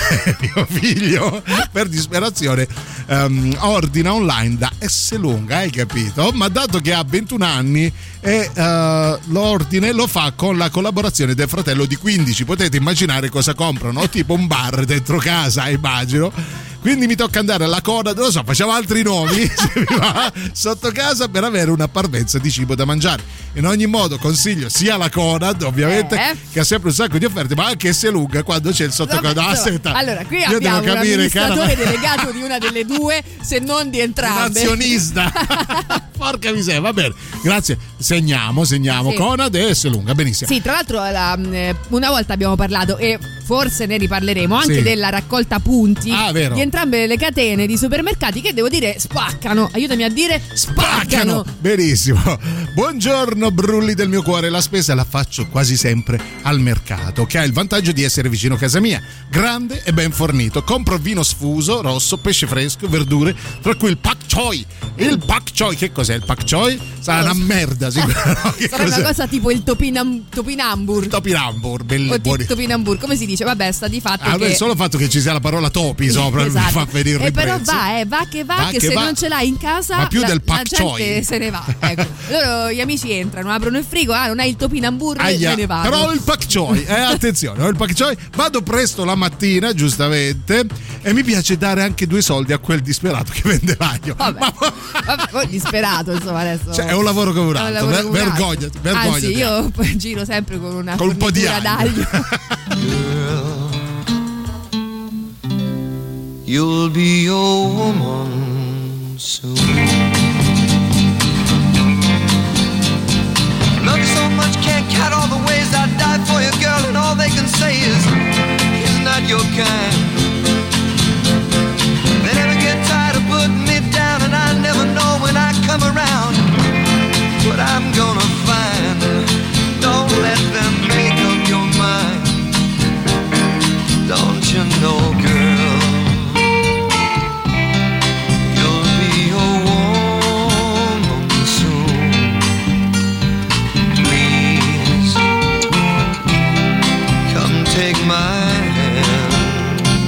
Mio figlio, per disperazione, ehm, ordina online da Esselunga, hai capito? Ma dato che ha ventuno anni e eh, l'ordine lo fa con la collaborazione del fratello di quindici, potete immaginare cosa comprano, tipo un bar dentro casa, immagino. Quindi mi tocca andare alla Conad, non lo so, facciamo altri nomi se mi va, sotto casa per avere una parvenza di cibo da mangiare. In ogni modo consiglio sia la Conad, ovviamente, Eh. che ha sempre un sacco di offerte, ma anche Esselunga quando c'è il sottocoda. Vabbè, Ah, insomma, senta, allora, qui io abbiamo devo un capire, amministratore cara, delegato di una delle due, se non di un entrambe. azionista. Porca miseria, va bene. Grazie. Segniamo, segniamo. Sì. Conad e Esselunga, benissimo. Sì, tra l'altro la- eh, una volta abbiamo parlato e forse ne riparleremo anche Sì. della raccolta punti Ah, vero. di entrambe le catene di supermercati che devo dire spaccano. Aiutami a dire spaccano. Benissimo. Buongiorno brulli del mio cuore, la spesa la faccio quasi sempre al mercato, che ha il vantaggio di essere vicino a casa mia, grande e ben fornito. Compro vino sfuso, rosso, pesce fresco, verdure, tra cui il pak choi. Il pak choi, che cos'è il pak choi? Sarà Non lo una so. merda, sicuro. No, che Sarà una cos'è? cosa tipo il topinam- topinambur. Topinambur, belli, O buoni. ti- topinambur, come si dice? Vabbè, sta di fatto Ah, che beh, solo il fatto che ci sia la parola topi sopra mi Esatto. fa venire E però ribrezzo. va, eh, va che va, Va che, che se va. non ce l'hai in casa Ma più la, del la pak gente choi. se ne va. Ecco. Loro gli amici entrano, aprono il frigo, ah, non hai il topinambur, Aia, me ne vado. però ho il pak choi, eh, attenzione, ho il pak choi, vado presto la mattina, giustamente, e mi piace dare anche due soldi a quel disperato che vende l'aglio. Vabbè, vabbè, poi disperato, insomma, adesso. Cioè, è un lavoro come un È un altro, lavoro come un altro. vergognati, vergognati. Anzi, io poi giro sempre con una Con un po' di fornitura aglio. You'll be your woman soon. Love you so much, can't count all the ways I died for you, girl, and all they can say is he's not your kind. They never get tired of putting me down, and I never know when I come around what I'm gonna find. Don't let them make up your mind. Don't you know, girl, you'll be a woman soon. Please, come take my hand.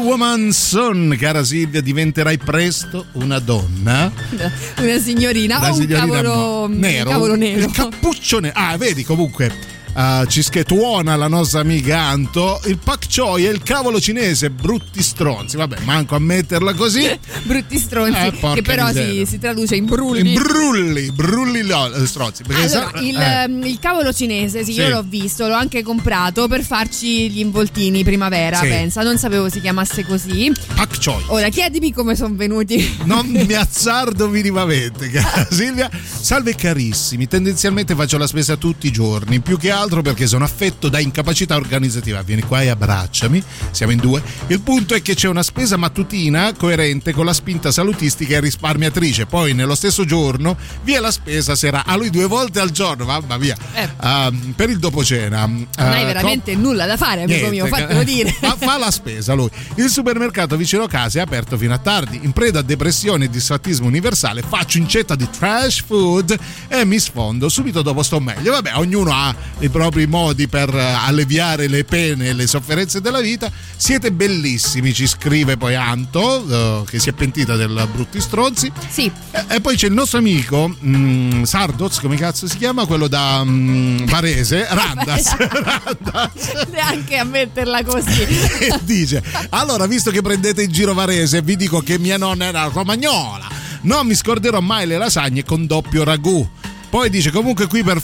Woman Son, cara Silvia, diventerai presto una donna. Una signorina Una o un signorina cavolo nero. un cavolo nero. Il cappuccio nero. Ah, vedi comunque. Uh, ci schetuona la nostra amica Anto. Il pak choi è il cavolo cinese, brutti stronzi. Vabbè, manco a metterla così. Brutti stronzi, Eh, che porca però si, miseria. si traduce in brulli. In brulli, brulli lo- stronzi. Perché Allora, sa- il, eh. ehm, il cavolo cinese, sì, Sì. io l'ho visto, l'ho anche comprato per farci gli involtini primavera, Sì. pensa, non sapevo si chiamasse così. Pak choi. Ora, chiedimi come sono venuti. Non mi azzardo minimamente, cara Silvia. Salve carissimi, tendenzialmente faccio la spesa tutti i giorni, più che altro perché sono affetto da incapacità organizzativa. Vieni qua e abbracciami, siamo in due. Il punto è che c'è una spesa mattutina coerente con la spinta salutistica e risparmiatrice, poi nello stesso giorno via la spesa serale. A lui due volte al giorno, mamma mia. Eh. Ah, per il dopo cena Non hai veramente nulla da fare, amico mio, fatelo dire. Ma fa la spesa lui. Il supermercato vicino a casa è aperto fino a tardi. In preda a depressione e disfattismo universale, faccio incetta di trash food e mi sfondo. Subito dopo sto meglio. Vabbè, ognuno ha i propri modi per eh, alleviare le pene e le sofferenze della vita. Siete bellissimi, ci scrive poi Anto, eh, che si è pentita del brutti stronzi. Sì. E, e poi c'è il nostro amico mh, Sardoz, come cazzo si chiama? Quello da mh, Varese, Randas. Randas. Neanche a metterla così. E dice: allora, visto che prendete in giro Varese, vi dico che mia nonna era romagnola. Non mi scorderò mai le lasagne con doppio ragù. Poi dice: comunque qui per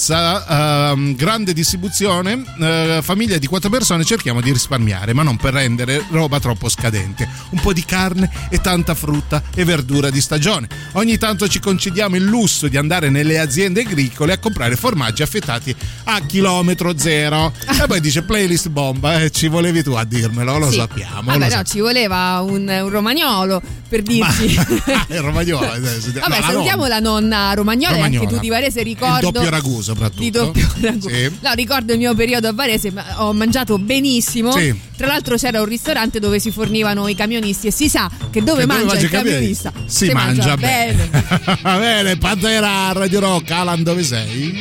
forza ehm, grande distribuzione, eh, famiglia di quattro persone, cerchiamo di risparmiare, ma non per rendere roba troppo scadente. Un po' di carne e tanta frutta e verdura di stagione. Ogni tanto ci concediamo il lusso di andare nelle aziende agricole a comprare formaggi affettati a chilometro zero. E poi dice: playlist bomba, eh, ci volevi tu a dirmelo, lo Sì. sappiamo. Vabbè, lo no, sappiamo. ci voleva un, un romagnolo per dirci. Il romagnolo. Vabbè, salutiamo la nonna romagnola, e anche tu di Varese, ricordo. Il doppio ragù soprattutto. Di doppio ragù. Sì. No, ricordo il mio periodo a Varese, ma ho mangiato benissimo. Sì. Tra l'altro c'era un ristorante dove si fornivano i camionisti e si sa che dove Che dove mangia mangia il il camionista? camionista Si mangia bene. bene. Va bene, Pantera, Radio Rock. Alan, dove sei?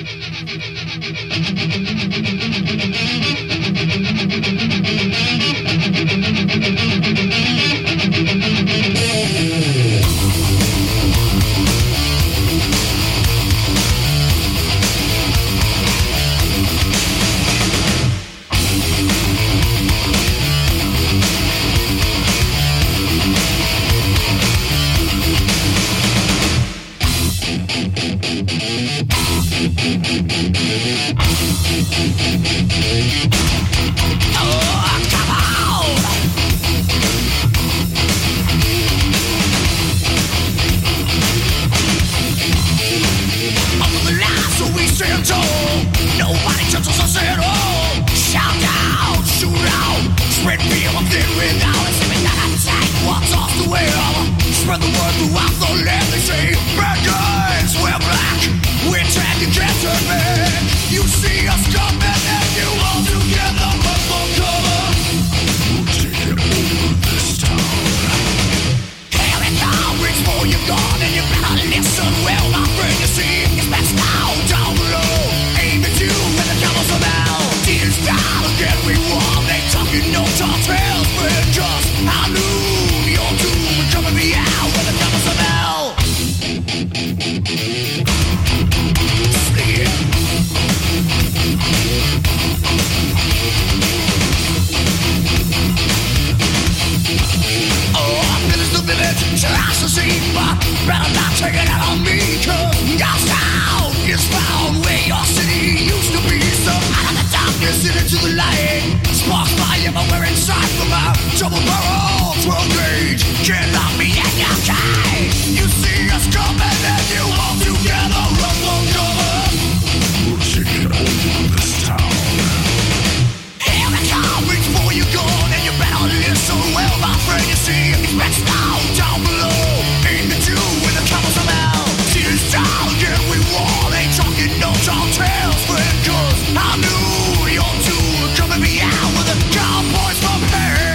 Nobody touches us at all. Shout out, shoot out, spread fear of the without. It's living that attack, what's off the wheel. Spread the word throughout the land. They say, bad guys, we're black. We're tagging cancer, man. You see us coming and you all together run for cover. We're taking over this town. Here it now, reach for your gun and you better listen well, my friend. You see, it's best now, down below. Aim at you and the camels are now. Tears down again, we won. They talking no tall tales, but just I knew your doom would come and be out when the camels are now. Sleep. Oh, village to village, trash to see, but better not take it out on me, cause your sound is found where your city used to be. So out of the darkness and into the light, sparks fly everywhere inside from my double barrel twelve gauge. Can't lock me in your cage. You see us coming and you all together run for cover. We're taking over this town. Here it comes, reach for your gun and you better listen well, my friend. You see it's best now down below. Aim at you when the cameras are out. Tears down again, we won. Ain't talking no tall tales, friend, cause I knew your two were coming me out with the cowboys from hell.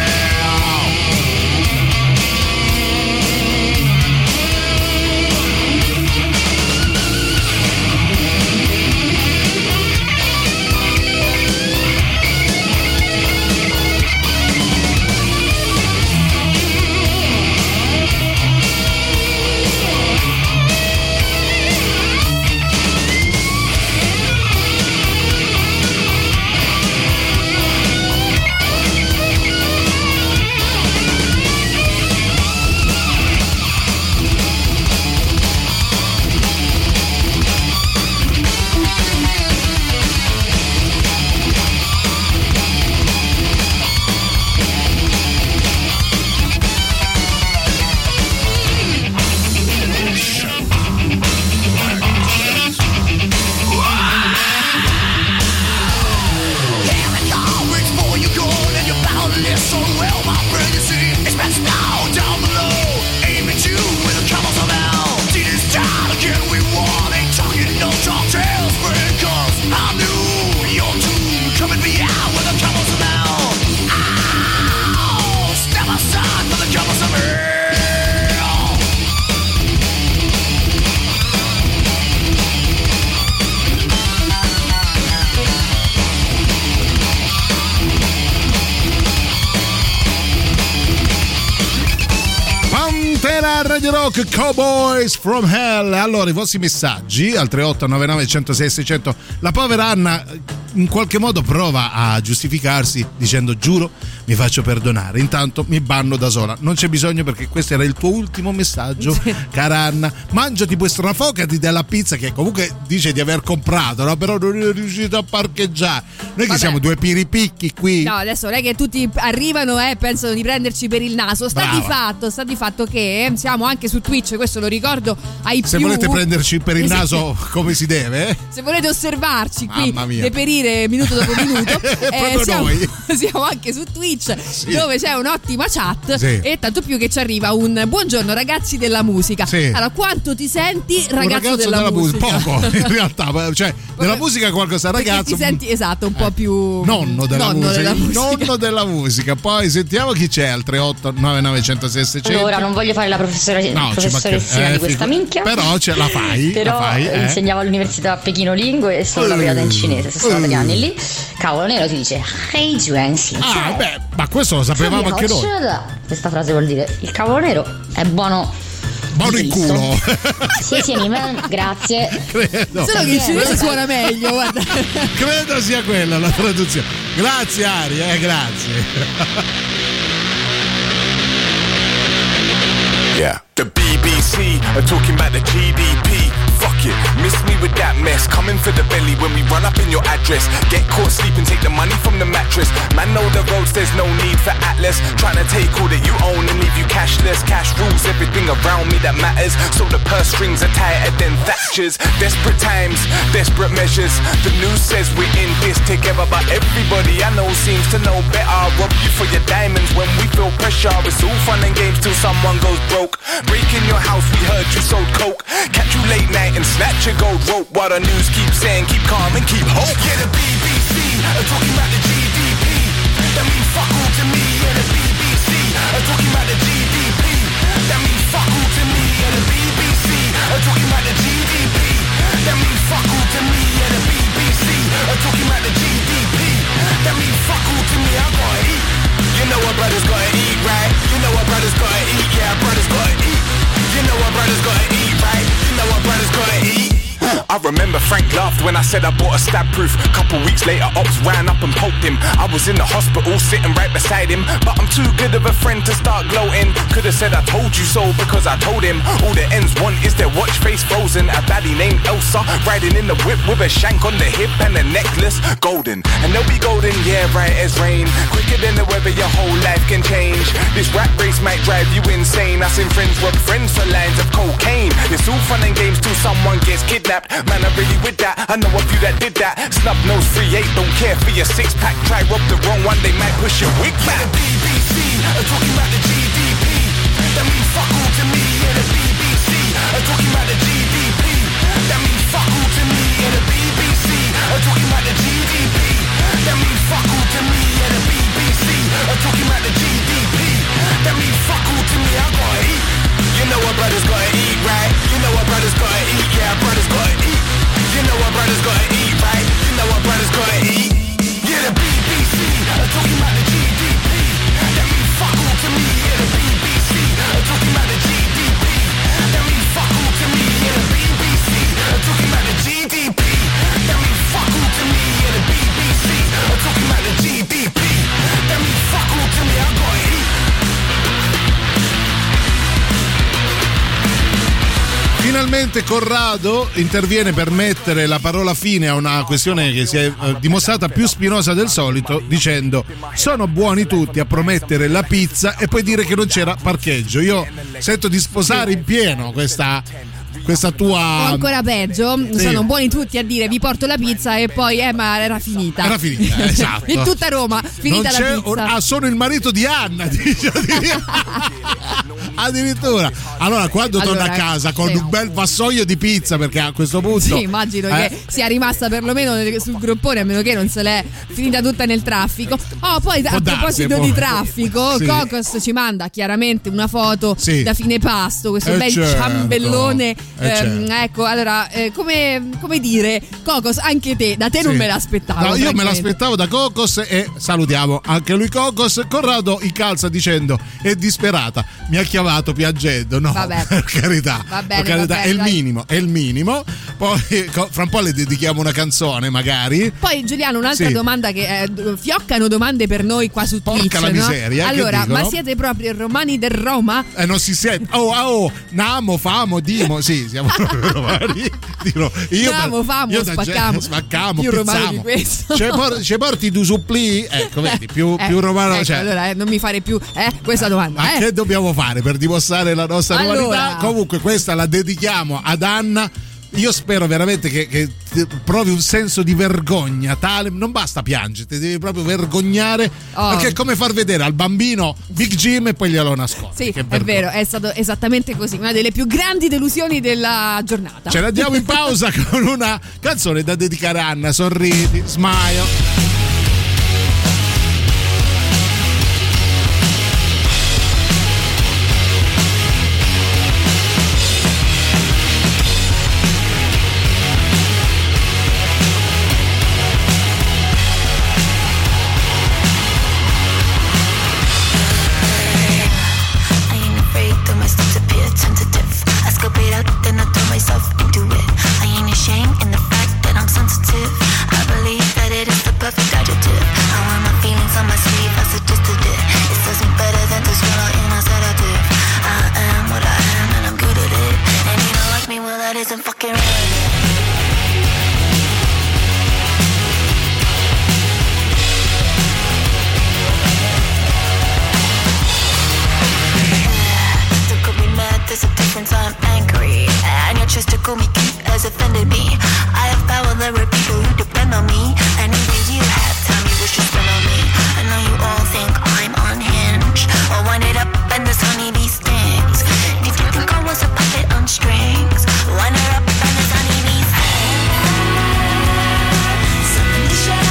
Radio Rock, Cowboys from Hell. Allora, i vostri messaggi al tre otto nove nove uno zero sei sei zero zero. La povera Anna in qualche modo prova a giustificarsi dicendo: giuro, mi faccio perdonare, intanto mi banno da sola. Non c'è bisogno, perché questo era il tuo ultimo messaggio, sì. Cara Anna. Mangiati poi strafocati della pizza che comunque dice di aver comprato, no? Però non è riuscito a parcheggiare. Noi Vabbè. Che siamo due piripicchi qui. No, adesso non è che tutti arrivano e eh, pensano di prenderci per il naso. Sta Brava. di fatto, sta di fatto che siamo anche su Twitch, questo lo ricordo ai Se più. volete prenderci per il naso come si deve, eh? Se volete osservarci qui, deperire minuto dopo minuto, eh, siamo, siamo anche su Twitch, sì. dove c'è un'ottima chat, sì. e tanto più che ci arriva un buongiorno ragazzi della musica. Sì. Allora, quanto ti senti ragazzo, ragazzo della, della musica? Poco, in realtà, cioè della musica qualcosa ragazzo. Ti senti esatto, un po' eh. più nonno della nonno musica, della musica. nonno della musica. Poi sentiamo chi c'è al tre otto nove nove uno zero sei sei zero zero. Allora, non voglio fare la professore, no, professoressina eh, di questa figu- minchia, però ce la fai. Però la fai, eh. insegnavo all'università a Pechino Lingue e sono uh, laureata in cinese, sono stata uh. tre anni lì. Cavolo nero si dice Hey Juan, ah, beh, ma questo lo sapevamo anche noi. Questa frase vuol dire il cavolo nero è buono. Buono in culo. Sì, sì, grazie. Credo. Solo che in cinese suona meglio, guarda. Credo sia quella la traduzione. Grazie Ari, eh, grazie. Yeah. The B B C are talking about the G D P. Fuck it, miss me with that mess. Coming for the belly when we run up in your address. Get caught sleeping, take the money from the mattress. Man, know the roads, there's no need for Atlas. Trying to take all that you own and leave you cashless. Cash rules everything around me that matters. So the purse strings are tighter than Thatcher's. Desperate times, desperate measures. The news says we're in this together, but everybody I know seems to know better. Rob you for your diamonds when we feel pressure. It's all fun and games till someone goes broke. Break in your house, we heard you sold coke. Catch you late night and snatch your gold rope. While the news keeps saying keep calm and keep hope. Yeah, the B B C are talking about the G D P. That means fuck all to me. Yeah, the B B C are talking about the G D P. That means fuck all to me. Yeah, the B B C are talking about the G D P. That means fuck all to me. Yeah, the B B C are talking about the G D P. That means fuck all to me. I gotta eat. You know what brothers gotta eat, right? You know what brothers gotta eat. Yeah, brothers gotta eat. You know what brothers gotta eat, right? You know what brothers gotta eat. I remember Frank laughed when I said I bought a stab proof. Couple weeks later, ops ran up and poked him. I was in the hospital sitting right beside him, but I'm too good of a friend to start gloating. Could've said I told you so because I told him. All the ends want is their watch face frozen. A baddie named Elsa riding in the whip with a shank on the hip and a necklace golden. And they'll be golden, yeah, right as rain. Quicker than the weather, your whole life can change. This rap race might drive you insane. I seen friends rob friends for lines of cocaine. It's all fun and games till someone gets kidnapped. Man, I'm really with that. I know a few that did that. Snub nose three eight, don't care for your six pack. Try rob the wrong one, they might push your wig back. Yeah, the B B C are talking about the G D P. That means fuck all to me. Yeah, the B B C are talking about the G D P. That means fuck all to me. Yeah, the B B C are talking about the G D P. That means fuck all to me. Yeah, the B B C are talking about the G D P. That means fuck all to me. I gotta eat. You know what brothers gotta eat, right? You know what brothers gotta eat. Yeah, brothers gotta eat. You know what brothers gotta eat, right? You know what brothers gotta eat. Yeah, the B B C are talking about the G D P. That means fuck all to me. Yeah, the B B C are talking about the G D P. That means fuck all to me. Yeah, the B B C are talking about the G D P. That means fuck all to me. Yeah, the B B C are talking about the G D P. That means fuck all to me. I gotta eat. Finalmente Corrado interviene per mettere la parola fine a una questione che si è eh, dimostrata più spinosa del solito, dicendo: sono buoni tutti a promettere la pizza e poi dire che non c'era parcheggio. Io sento di sposare in pieno questa questa tua. O ancora peggio, sì. Sono buoni tutti a dire vi porto la pizza e poi eh ma era finita. Era finita, esatto. In tutta Roma, finita non la c'è, pizza. Ah, sono il marito di Anna, dice. Addirittura. Allora quando allora, torna a casa con sì. un bel vassoio di pizza, perché a questo punto sì, immagino eh. che sia rimasta perlomeno sul groppone, a meno che non se l'è finita tutta nel traffico. Oh, poi a proposito può... di traffico, sì. Cocos ci manda chiaramente una foto sì. da fine pasto, questo eh bel certo. ciambellone. Eh ehm, certo. Ecco, allora eh, come, come dire, Cocos, anche te, da te sì. non me l'aspettavo. No, io me l'aspettavo da Cocos e salutiamo anche lui Cocos. Corrado incalza dicendo: è disperata, mi ha chiamato cavato piangendo, no, Vabbè. per carità, Va bene, per carità, va bene, è il dai. minimo, è il minimo. Poi co- fra un po' le dedichiamo una canzone, magari. Poi Giuliano, un'altra Sì. domanda che eh, fioccano domande per noi qua su Twitch. Porca la no? miseria, che Allora, dicono? ma siete proprio romani del Roma? Eh, non si sente. Oh, ah, oh, namo, famo, dimo. Sì, siamo proprio romani. Dico, io Namo, famo, io da spaccamo. gente- spaccamo, Più romano pizzamo. di questo. Ci por- ci porti tu supplì? Ecco, vedi, più, Eh, più romano. ecco, Cioè, allora eh, non mi fare più eh, questa domanda. ma eh. che dobbiamo fare per dimostrare la nostra Allora. romanità? Comunque, questa la dedichiamo ad Anna. Io spero veramente che, che ti- provi un senso di vergogna tale, non basta piangere, ti devi proprio vergognare, Oh. perché è come far vedere al bambino Big Jim e poi glielo nascondi. Sì, Che è vergogna. vero, è stato esattamente così, una delle più grandi delusioni della giornata. Ce la diamo in pausa con una canzone da dedicare a Anna. Sorridi, smile. I ain't afraid, though my steps appear tentative. I scope it out, then I throw myself into it. I ain't ashamed in the fact that I'm sensitive. I believe that it is the perfect adjective. I wear my feelings on my sleeve, I suggested it. It serves me better than to swallow in a sedative. I am what I am, and I'm good at it. And you don't like me, well that isn't fucking relevant. Don't call me mad, there's a difference, I'm angry. And your choice to call me cute has offended me. I have power, there are people who depend on me. And even you have time you wish to spend on me. I know you all think I'm unhinged. I'll wind it up and this honeybee stings. Did you think I was a puppet on strings? Wind it up and this honeybee something to show.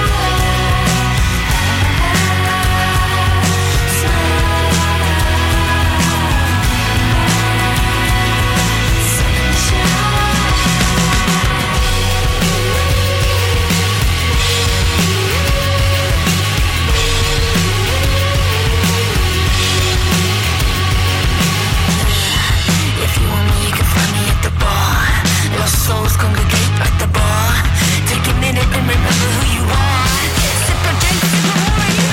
If you want me, you can find me at the bar. Lost souls congregate at the bar. Take a minute and remember who you are. Sip a drink, sip a water, you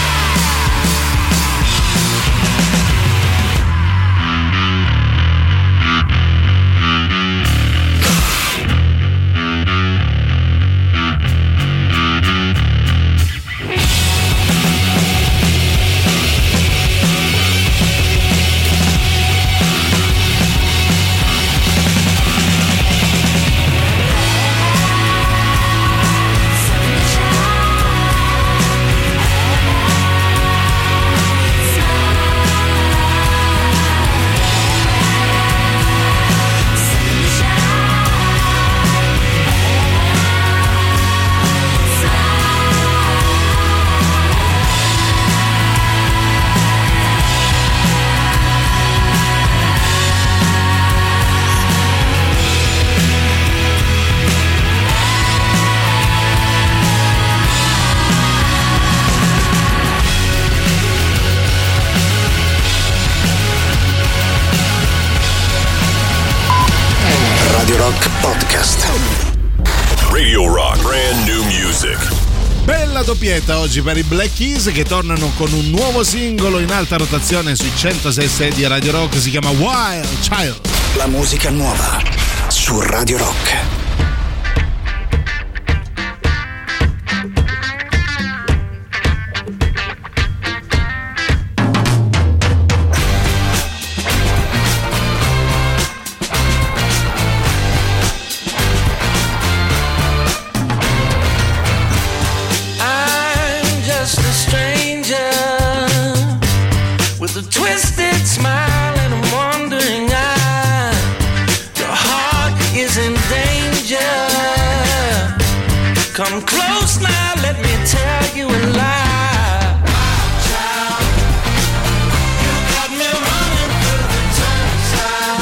Radio Rock Podcast. Radio Rock, brand new music. Bella doppietta oggi per i Black Keys che tornano con un nuovo singolo in alta rotazione sui centosei e sei di Radio Rock, si chiama Wild Child. La musica nuova su Radio Rock. I'm just a stranger with a twisted smile and a wandering eye. Your heart is in danger. Come close now, let me tell you a lie. Child, you got me running through the turnstile.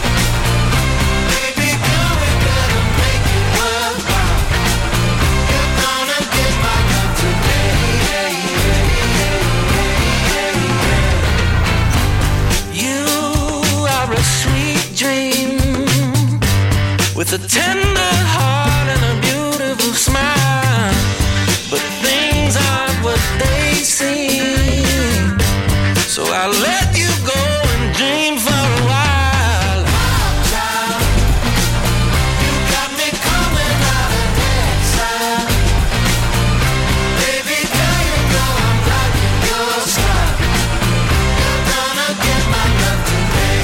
Baby girl, we better make it worthwhile. You're gonna get my love today. You It's a tender heart and a beautiful smile, but things aren't what they seem. So I'll let you go and dream for a while. Child, you got me coming out of that side. Baby girl, you know I'm liking your style. You're gonna get my love today.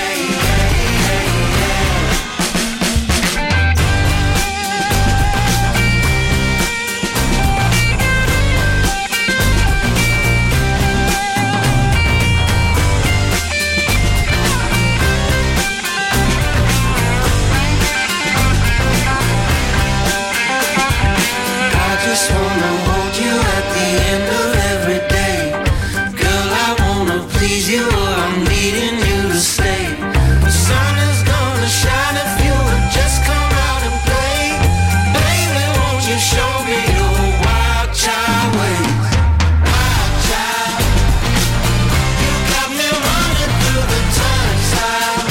I just wanna hold you at the end of every day. Girl, I wanna please you or I'm needing you to stay. The sun is gonna shine if you would just come out and play. Baby, won't you show me your wild child ways? Wild child, you got me running through the turnstile.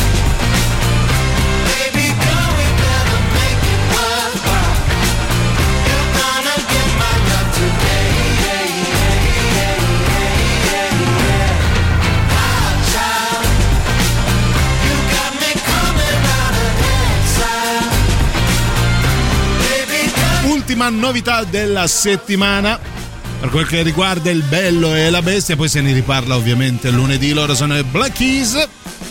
Baby girl, we better make it worthwhile. You're gonna get my love today. Wild child, you got me coming out of that side. Baby girl. Ultima novità della settimana per quel che riguarda il bello e la bestia, poi se ne riparla ovviamente lunedì. Loro sono i Black Keys,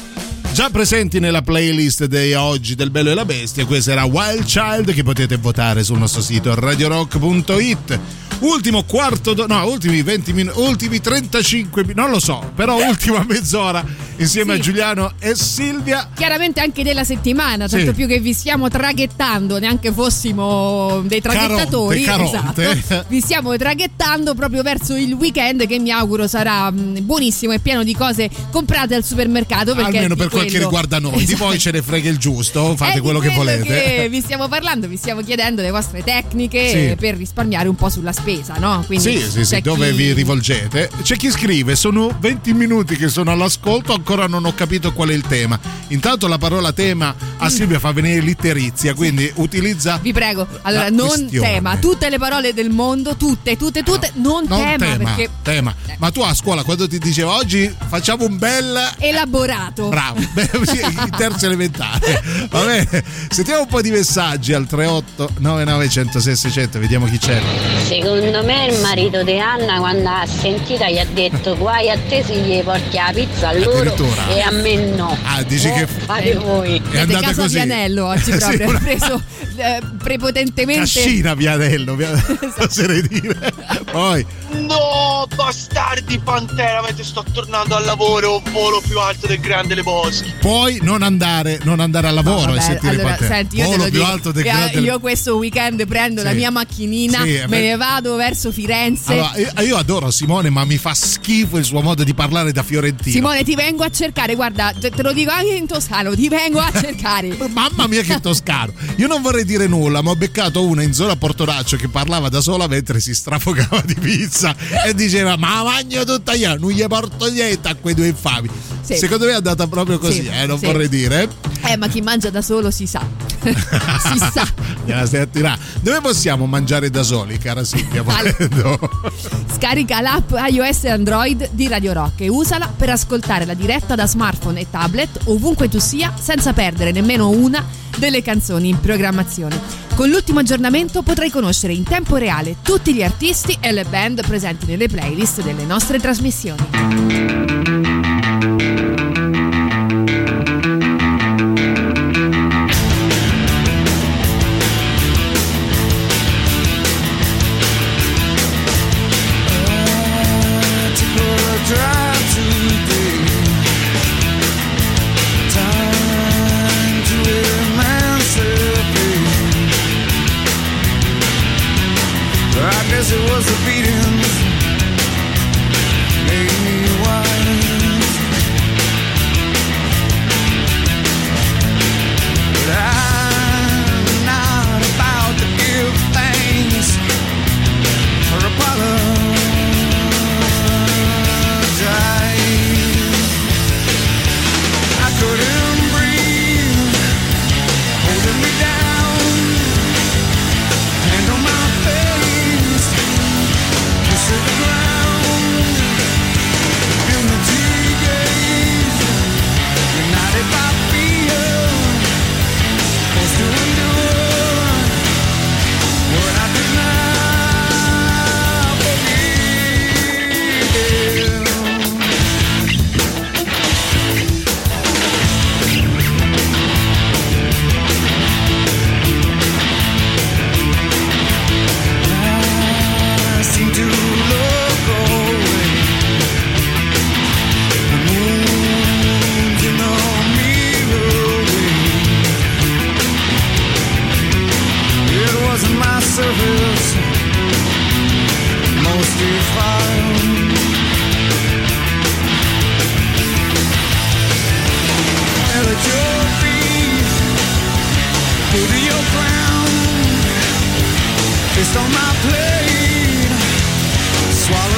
già presenti nella playlist di oggi del bello e la bestia. Questa era Wild Child, che potete votare sul nostro sito radio rock punto it. Ultimo quarto d'ora, no, ultimi venti minuti, ultimi trentacinque minuti, non lo so, però ultima mezz'ora insieme Sì. a Giuliano e Silvia. Chiaramente anche della settimana, tanto Sì. più che vi stiamo traghettando, neanche fossimo dei traghettatori. Caronte, caronte. Esatto. Vi stiamo traghettando proprio verso il weekend, che mi auguro sarà mh, buonissimo e pieno di cose comprate al supermercato. Perché Almeno di per quel che quello- riguarda noi, di Esatto. voi ce ne frega il giusto, fate È di quello che volete. che vi stiamo parlando, vi stiamo chiedendo le vostre tecniche Sì. per risparmiare un po' sulla spesa, no? Quindi Sì, sì, sì, c'è dove chi- vi rivolgete? C'è chi scrive: sono venti minuti che sono all'ascolto, ancora non ho capito qual è il tema. Intanto la parola tema a Silvia fa venire l'itterizia, quindi utilizza. Vi prego, allora la non questione. tema, tutte le parole del mondo, tutte, tutte, tutte, non, Non tema, tema, perché tema. Ma tu a scuola quando ti dicevo oggi facciamo un bel. elaborato. Bravo, beh, sì, in terzo elementare. Va bene, sentiamo un po' di messaggi al tre otto nove nove uno zero sei sei zero zero, vediamo chi c'è. Secondo me il marito di Anna, quando ha sentita, gli ha detto guai a te se gli porti la pizza a loro Addirittura? e a me no. Ah, dici Oh, che fate voi. è Siete andata casa così. Vianello oggi Sì, proprio, una- ha preso eh, prepotentemente. Cascina Vianello, via- oserei dire. Poi No, bastardi Pantera, mentre sto tornando al lavoro, volo più alto del Grande Le Boschi. Puoi non andare, non andare al lavoro Vabbè, e sentire allora, Pantera. senti, io te Volo lo più dico. alto del Io- grande. Io questo weekend prendo la Sì. mia macchinina, Sì, è me vero. ne vado verso Firenze. Allora, io, io adoro Simone, ma mi fa schifo il suo modo di parlare da fiorentino. Simone, ti vengo a cercare, guarda, te, te lo dico anche in toscano, ti vengo a cercare. Mamma mia che toscano. Io non vorrei dire nulla, ma ho beccato una in zona Portonaccio che parlava da sola mentre si strafogava di pizza e diceva ma magno tutta io, non gli porto niente a quei due infami. Sì. Secondo me è andata proprio così, Sì, eh, non sì. vorrei dire. Eh, ma chi mangia da solo si sa. si sa. Gliela stai a tirare. Dove possiamo mangiare da soli, cara Silvia? Volendo? Scarica l'app iOS e Android di Radio Rock e usala per ascoltare la diretta da smartphone e tablet ovunque tu sia, senza perdere nemmeno una delle canzoni in programmazione. Con l'ultimo aggiornamento potrai conoscere in tempo reale tutti gli artisti e le band presenti nelle playlist delle nostre trasmissioni. I guess it was the beatings made me wild.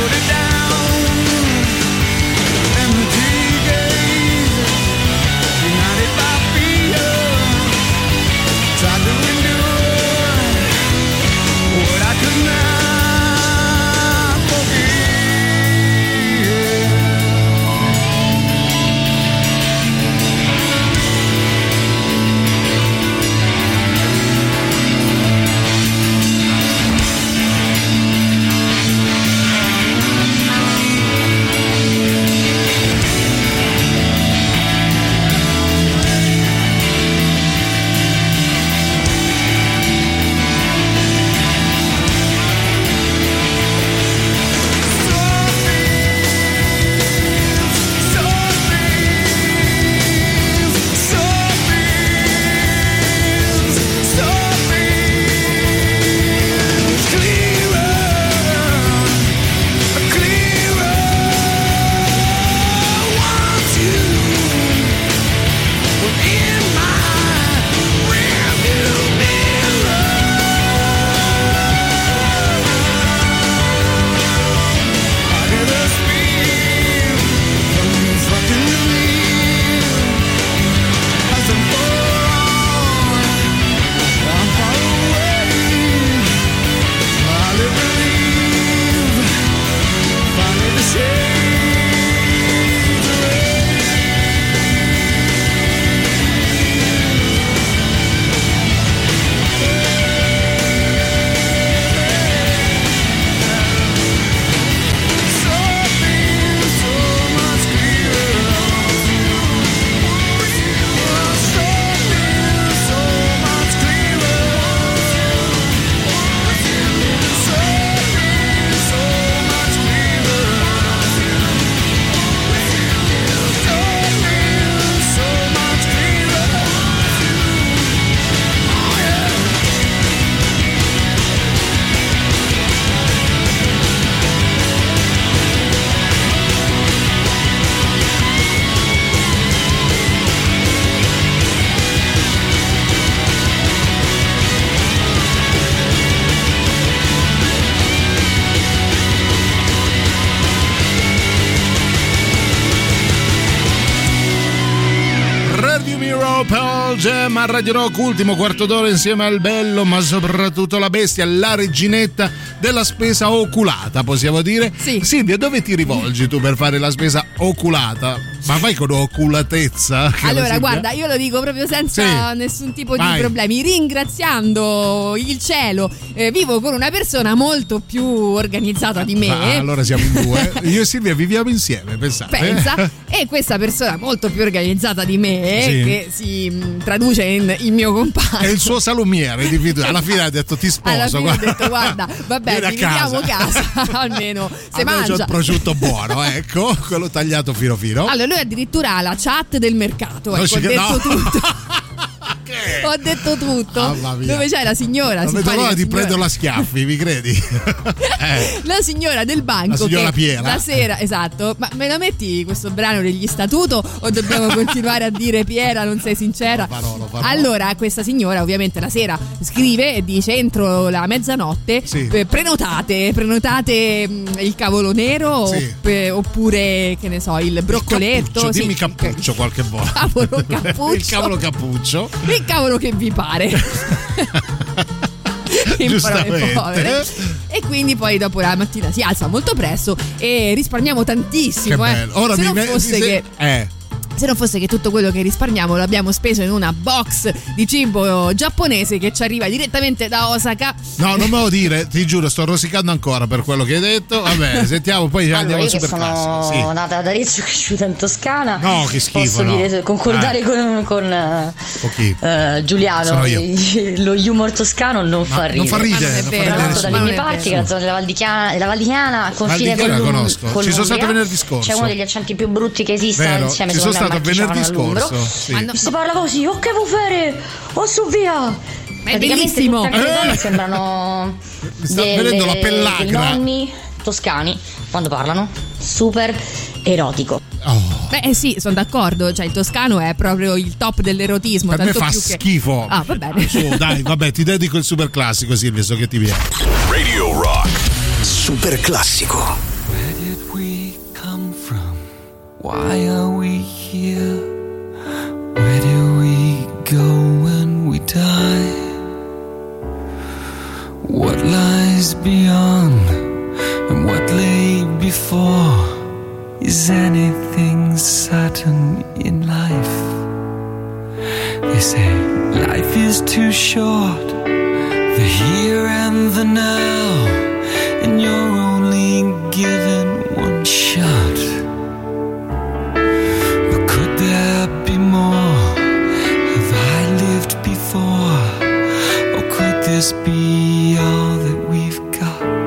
Pearl Jam a Radio Rock, ultimo quarto d'ora insieme al bello, ma soprattutto la bestia, la reginetta della spesa oculata, possiamo dire. Sì. Silvia, dove ti rivolgi tu per fare la spesa oculata? Ma vai con oculatezza? Allora, Silvia? guarda, io lo dico proprio senza Sì. nessun tipo Vai. di problemi, ringraziando il cielo. Eh, vivo con una persona molto più organizzata di me. Ah, allora siamo in due. Io e Silvia viviamo insieme, pensate. Pensa, e questa persona molto più organizzata di me, Sì. che si mh, traduce in il mio compagno. È il suo salumiere di fiducia. Alla fine ha detto ti sposo. Alla fine guarda. ho detto guarda, vabbè, Vieni a dividiamo casa. casa, almeno se Almeno c'ho mangia. il prosciutto buono, ecco, quello tagliato fino fino. Allora, lui addirittura ha la chat del mercato. Non Ecco, ci ho cre- detto no. tutto. Ho detto tutto. Mamma mia. Dove c'è la signora? Non vedo simpatica l'ora di signora. prenderlo a schiaffi, mi credi? eh. La signora del banco, La signora che Piera. la sera, esatto. Ma me lo metti questo brano degli statuto o dobbiamo continuare a dire Piera, non sei sincera? Parolo, parolo. Allora, questa signora ovviamente la sera scrive e dice entro la mezzanotte Sì. eh, prenotate, prenotate mh, il cavolo nero Sì. opp- oppure che ne so, il broccoletto. Cappuccio, sì, dimmi cappuccio qualche volta. Cavolo cappuccio. Il cavolo cappuccio. Il cavolo che vi pare. In parole Giustamente. povere. E quindi poi dopo la mattina si alza molto presto e risparmiamo tantissimo. Che eh. bello. Ora Se mi non me- fosse mi se- che eh. Se non fosse che tutto quello che risparmiamo lo abbiamo speso in una box di cibo giapponese che ci arriva direttamente da Osaka. No, non me lo dire, ti giuro, sto rosicando ancora per quello che hai detto. Vabbè, sentiamo, poi Allora, andiamo io al che super classico. sono Sì. nata ad Arezzo e cresciuta in Toscana, No, che schifo, posso no. dire, concordare Eh. con, con eh, Ok. eh, Giuliano. Sono io. Lo humor toscano non fa ridere. non fa ridere, non fa Tra ridere l'altro nessuno. dalle mie Ma non è parti, vero. che la zona della Val di Chiana, della Val di Chiana, confine Val di Chiana con la l'Um- conosco. con Ci sono stato l'Umbria. venerdì scorso. C'è uno degli accenti più brutti che esistano, Vero, insieme ci sono secondo me, stato a Marchigiano venerdì e all'Umbro. scorso, sì. Ma no- Si parla così, oh che vuoi fare? Oh su via! Ma è Praticamente bellissimo. tutte anche le Eh. donne sembrano Mi sta venendo la dei pellagra. nonni toscani quando parlano, super erotico. Oh, Beh eh sì, sono d'accordo, cioè il toscano è proprio il top dell'erotismo. per me tanto fa più che... schifo. Ah, va bene. Su, dai, vabbè, ti dedico il super classico, Silvia, so che ti viene. Radio Rock. Super classico. we come from? Why are we here? Where do we go when we die? What lies beyond and what lay before? Is anything certain in life? They say life is too short, the here and the now, and you're only given one shot. But could there be more? Have I lived before? Or could this be all that we've got?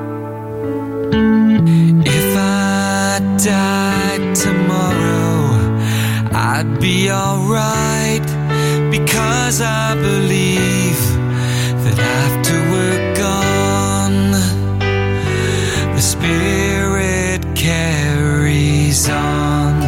If I died tomorrow, I'd be alright, because I believe that after we're gone, the spirit carries on.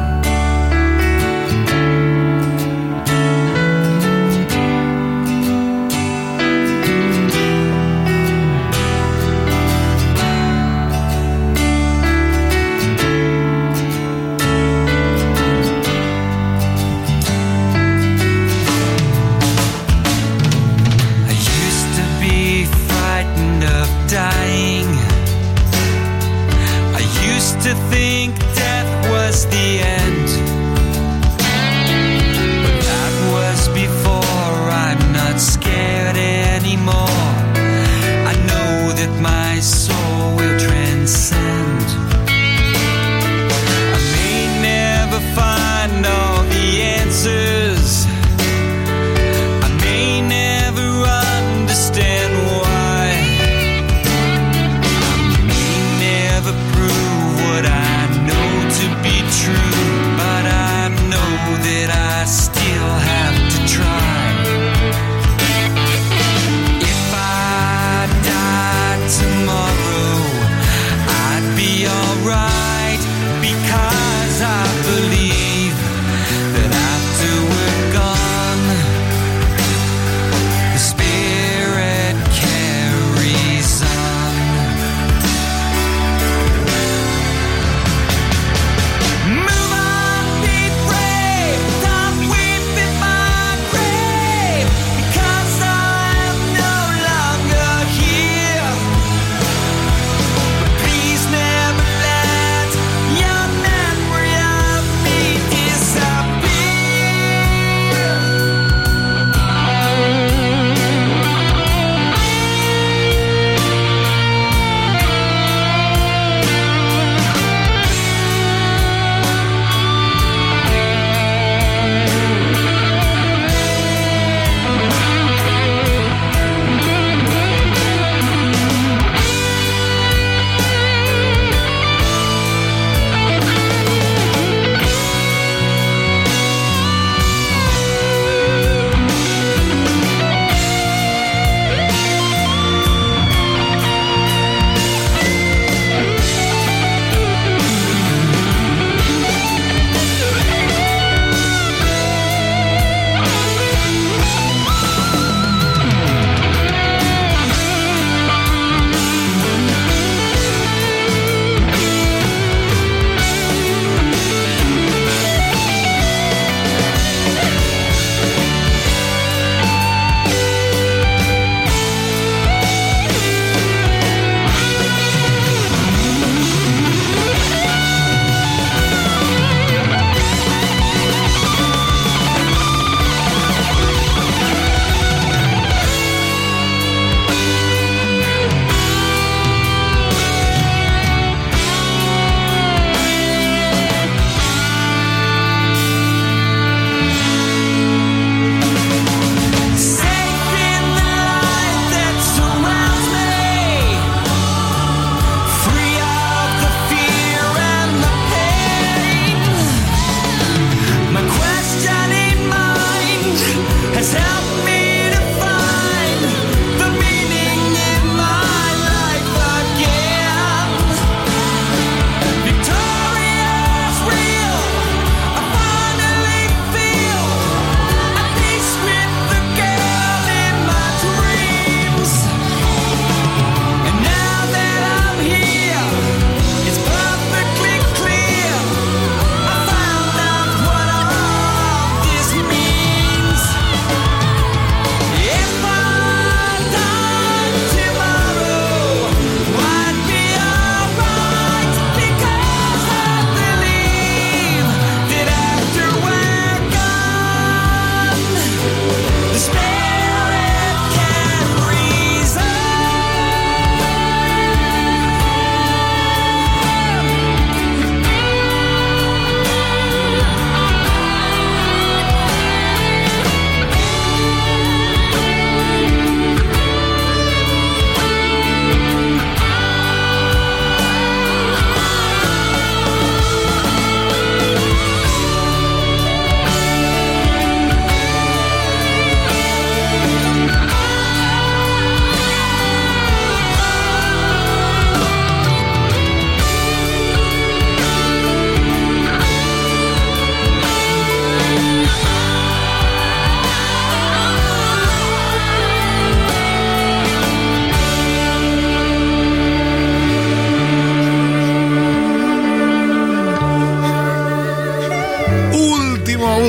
Dying, I used to think death was the end, but that was before. I'm not scared anymore. I know that my soul will transcend. I may never find all the answers, I may never understand why, what I know to be true, but I know that I still have to try. If I died tomorrow, I'd be alright, because I believe that after we're gone, the spirit carries on. Move on!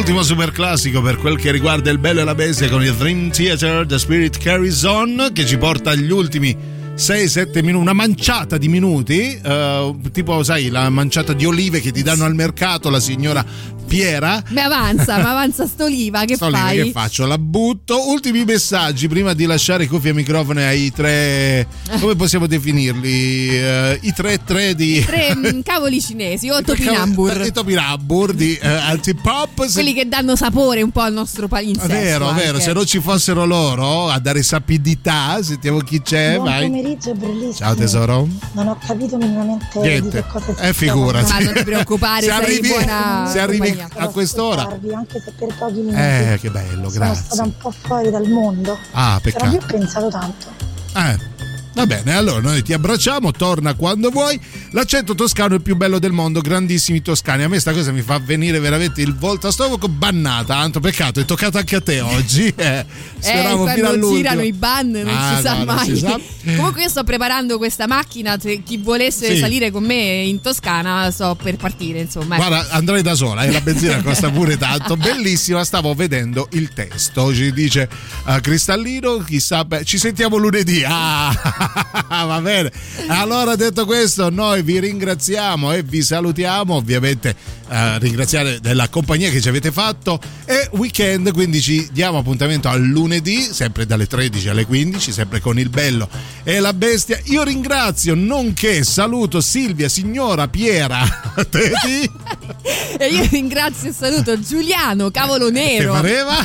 L'ultimo super classico per quel che riguarda il bello e la bestia con il Dream Theater, The Spirit Carries On, che ci porta agli ultimi sei sette minuti, una manciata di minuti, uh, tipo sai la manciata di olive che ti danno al mercato la signora Piera. Mi avanza, mi avanza st'oliva, che St'oliva, fai? che faccio? La butto. Ultimi messaggi prima di lasciare cuffie e microfoni ai tre, come possiamo definirli? Uh, I tre tre di Tre mm, cavoli cinesi o topinambur. I topinambur di uh, Antipop. Quelli che danno sapore un po' al nostro palinsesto. Vero, anche. vero, se non ci fossero loro a dare sapidità, sentiamo chi c'è, Buon vai. pomeriggio, bellissimo. Ciao tesoro. Non ho capito minimamente Niente. di che cosa si Eh, figurati. Ma non ti preoccupare, se sei arrivi, buona se arrivi compagnia. a quest'ora. ascoltarvi, anche se per pochi minuti. Eh, che bello, Sono grazie. stata un po' fuori dal mondo. Ah, Però peccato. io ho pensato tanto. Eh. Va bene, allora noi ti abbracciamo, torna quando vuoi. L'accento toscano è il più bello del mondo, grandissimi toscani. A me sta cosa mi fa venire veramente il volto a stomaco, bannata. Tanto peccato, è toccato anche a te oggi. Eh, speravo eh, fino quando all'ultimo. girano i ban non Ah, si sa no, non mai. si sa. Comunque io sto preparando questa macchina, se chi volesse Sì. salire con me in Toscana sto per partire, insomma. Guarda, andrei da sola e la benzina costa pure tanto. Bellissima, stavo vedendo il testo. Ci dice uh, Cristallino, chissà, beh, ci sentiamo lunedì. Ah, va bene. Allora, detto questo, noi vi ringraziamo e vi salutiamo. Ovviamente uh, ringraziare della compagnia che ci avete fatto. E weekend, quindi ci diamo appuntamento al lunedì, sempre dalle tredici alle quindici, sempre con il bello e la bestia. Io ringrazio, nonché saluto Silvia, signora Piera Teti. E io ringrazio e saluto Giuliano Cavolo Nero. Che pareva?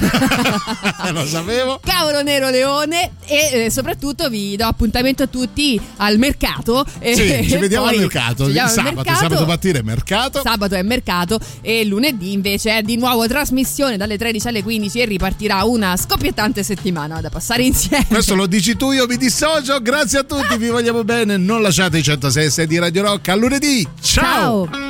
Lo sapevo. Cavolo Nero Leone. E eh, soprattutto vi do appuntamento a tutti al mercato. Sì, e ci vediamo poi al mercato. ci vediamo al Sabato, mercato. sabato mattina è mercato. Sabato è mercato e lunedì invece è di nuovo trasmissione dalle tredici alle quindici e ripartirà una scoppiettante settimana da passare insieme. Questo lo dici tu, io mi dissocio. Grazie a tutti, vi vogliamo bene. Non lasciate i centosei e sei di Radio Rock. A lunedì. Ciao. Ciao.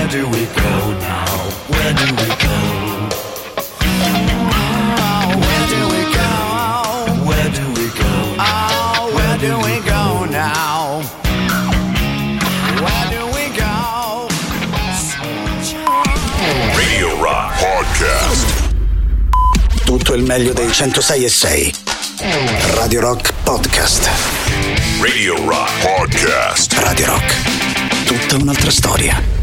Where do we go now? Where do we go? Oh, where do we go? Where do we go? Oh, where do we go now? Where do we go? Radio Rock Podcast. Tutto il meglio dei centosei e sei. Radio Rock Podcast. Radio Rock Podcast. Radio Rock. Tutta un'altra storia.